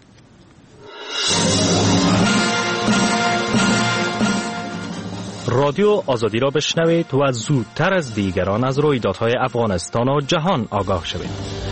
رادیو آزادی را بشنوید و زودتر از دیگران از رویدادهای افغانستان و جهان آگاه شوید.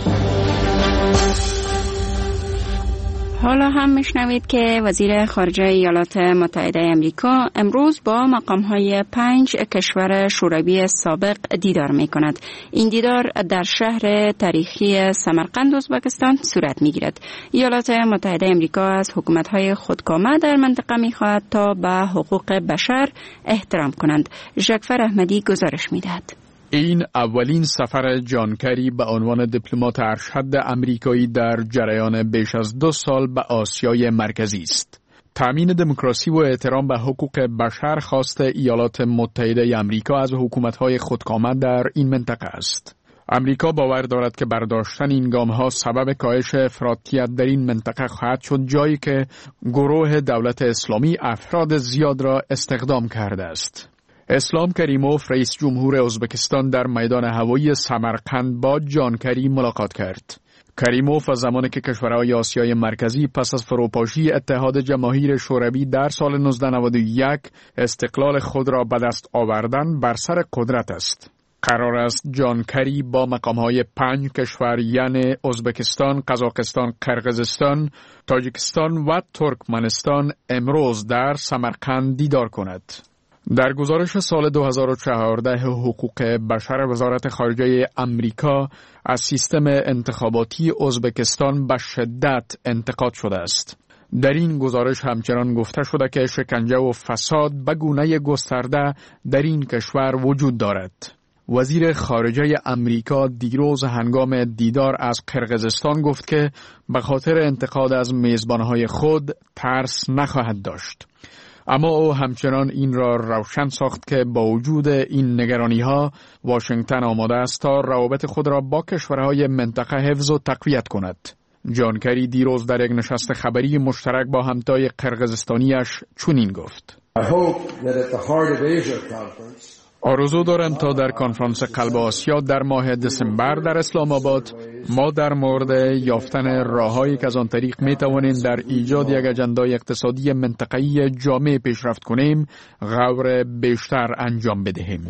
حالا هم میشنوید که وزیر خارجه ایالات متحده امریکا امروز با مقامهای پنج کشور شوروی سابق دیدار می کند. این دیدار در شهر تاریخی سمرقند ازبکستان صورت می گیرد. ایالات متحده امریکا از حکومتهای خودکامه در منطقه می خواهد تا به حقوق بشر احترام کنند. ژکفر احمدی گزارش می دهد. این اولین سفر جان کری به عنوان دیپلمات ارشد امریکایی در جریان بیش از دو سال به آسیای مرکزی است. تامین دموکراسی و احترام به حقوق بشر خواست ایالات متحده امریکا از حکومت‌های خودکامه در این منطقه است. امریکا باور دارد که برداشتن این گام‌ها سبب کاهش افراطیت در این منطقه خواهد شد، جایی که گروه دولت اسلامی افراد زیاد را استخدام کرده است. اسلام کریموف رئیس جمهور ازبکستان در میدان هوایی سمرقند با جان کری ملاقات کرد. کریموف از زمانی که کشورهای آسیای مرکزی پس از فروپاشی اتحاد جماهیر شوروی در سال نوزده نود و یک استقلال خود را به دست آوردن بر سر قدرت است. قرار است جان کری با مقامهای پنج کشور یعنی ازبکستان، قزاقستان، قرقیزستان، تاجیکستان و ترکمنستان امروز در سمرقند دیدار کند. در گزارش سال دو هزار و چهارده حقوق بشر وزارت خارجه امریکا از سیستم انتخاباتی ازبکستان به شدت انتقاد شده است. در این گزارش همچنان گفته شده که شکنجه و فساد به گونه گسترده در این کشور وجود دارد. وزیر خارجه امریکا دیروز هنگام دیدار از قرقیزستان گفت که به خاطر انتقاد از میزبانهای خود ترس نخواهد داشت. اما او همچنان این را روشن ساخت که با وجود این نگرانی‌ها واشنگتن آماده است تا روابط خود را با کشورهای منطقه حفظ و تقویت کند. جان کری دیروز در یک نشست خبری مشترک با همتای قرقیزستانیش چنین گفت: آرزو دارم تا در کنفرانس قلب آسیا در ماه دسامبر در اسلام آباد ما در مورد یافتن راههایی که از آن طریق می توانیم در ایجاد یک اجندای اقتصادی منطقه‌ای جامع پیشرفت کنیم غور بیشتر انجام بدهیم.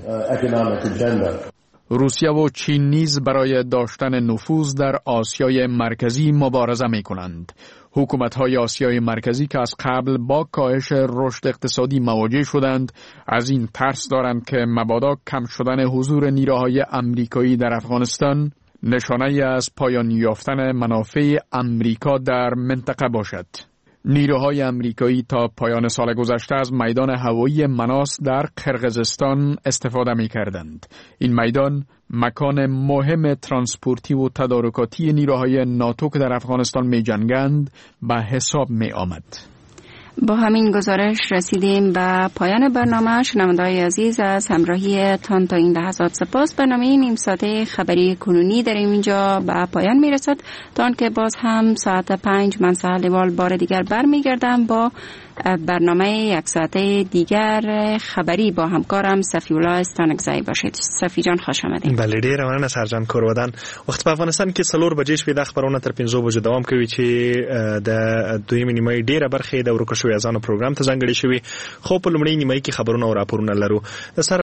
روسیه و چین نیز برای داشتن نفوذ در آسیای مرکزی مبارزه می کنند. حکومت‌های آسیای مرکزی که از قبل با کاهش رشد اقتصادی مواجه شدند، از این ترس دارند که مبادا کم شدن حضور نیروهای آمریکایی در افغانستان نشانه‌ای از پایان یافتن منافع آمریکا در منطقه باشد. نیروهای آمریکایی تا پایان سال گذشته از میدان هوایی مناس در قرقیزستان استفاده می کردند. این میدان مکان مهم ترانسپورتی و تدارکاتی نیروهای ناتو که در افغانستان می جنگند به حساب می آمد. با همین گزارش رسیدیم به پایان برنامه. شنونده‌های عزیز از همراهی تان تا این لحظات سپاس. برنامه نیم ساعته خبری کنونی در اینجا به پایان میرسد تا آنکه باز هم ساعت پنج من سهل وال بار دیگر برمیگردم با برنامه یک ساعته دیگر خبری با همکارم صفی الله استانکزی باشید. صفی جان خوش آمدید. بله ډیر مننه سرجان کورودان. وخت په افغانستان کې څلور بجې شپې د خبرونه تر پنځو بجو دوام کوي چې د دویمې نیمې ډیره برخه د ورکو شوی ازانو پروګرام ته ځانګړې شوی. خو په لومړۍ نیمې کې خبرونه او راپورونه لرو. د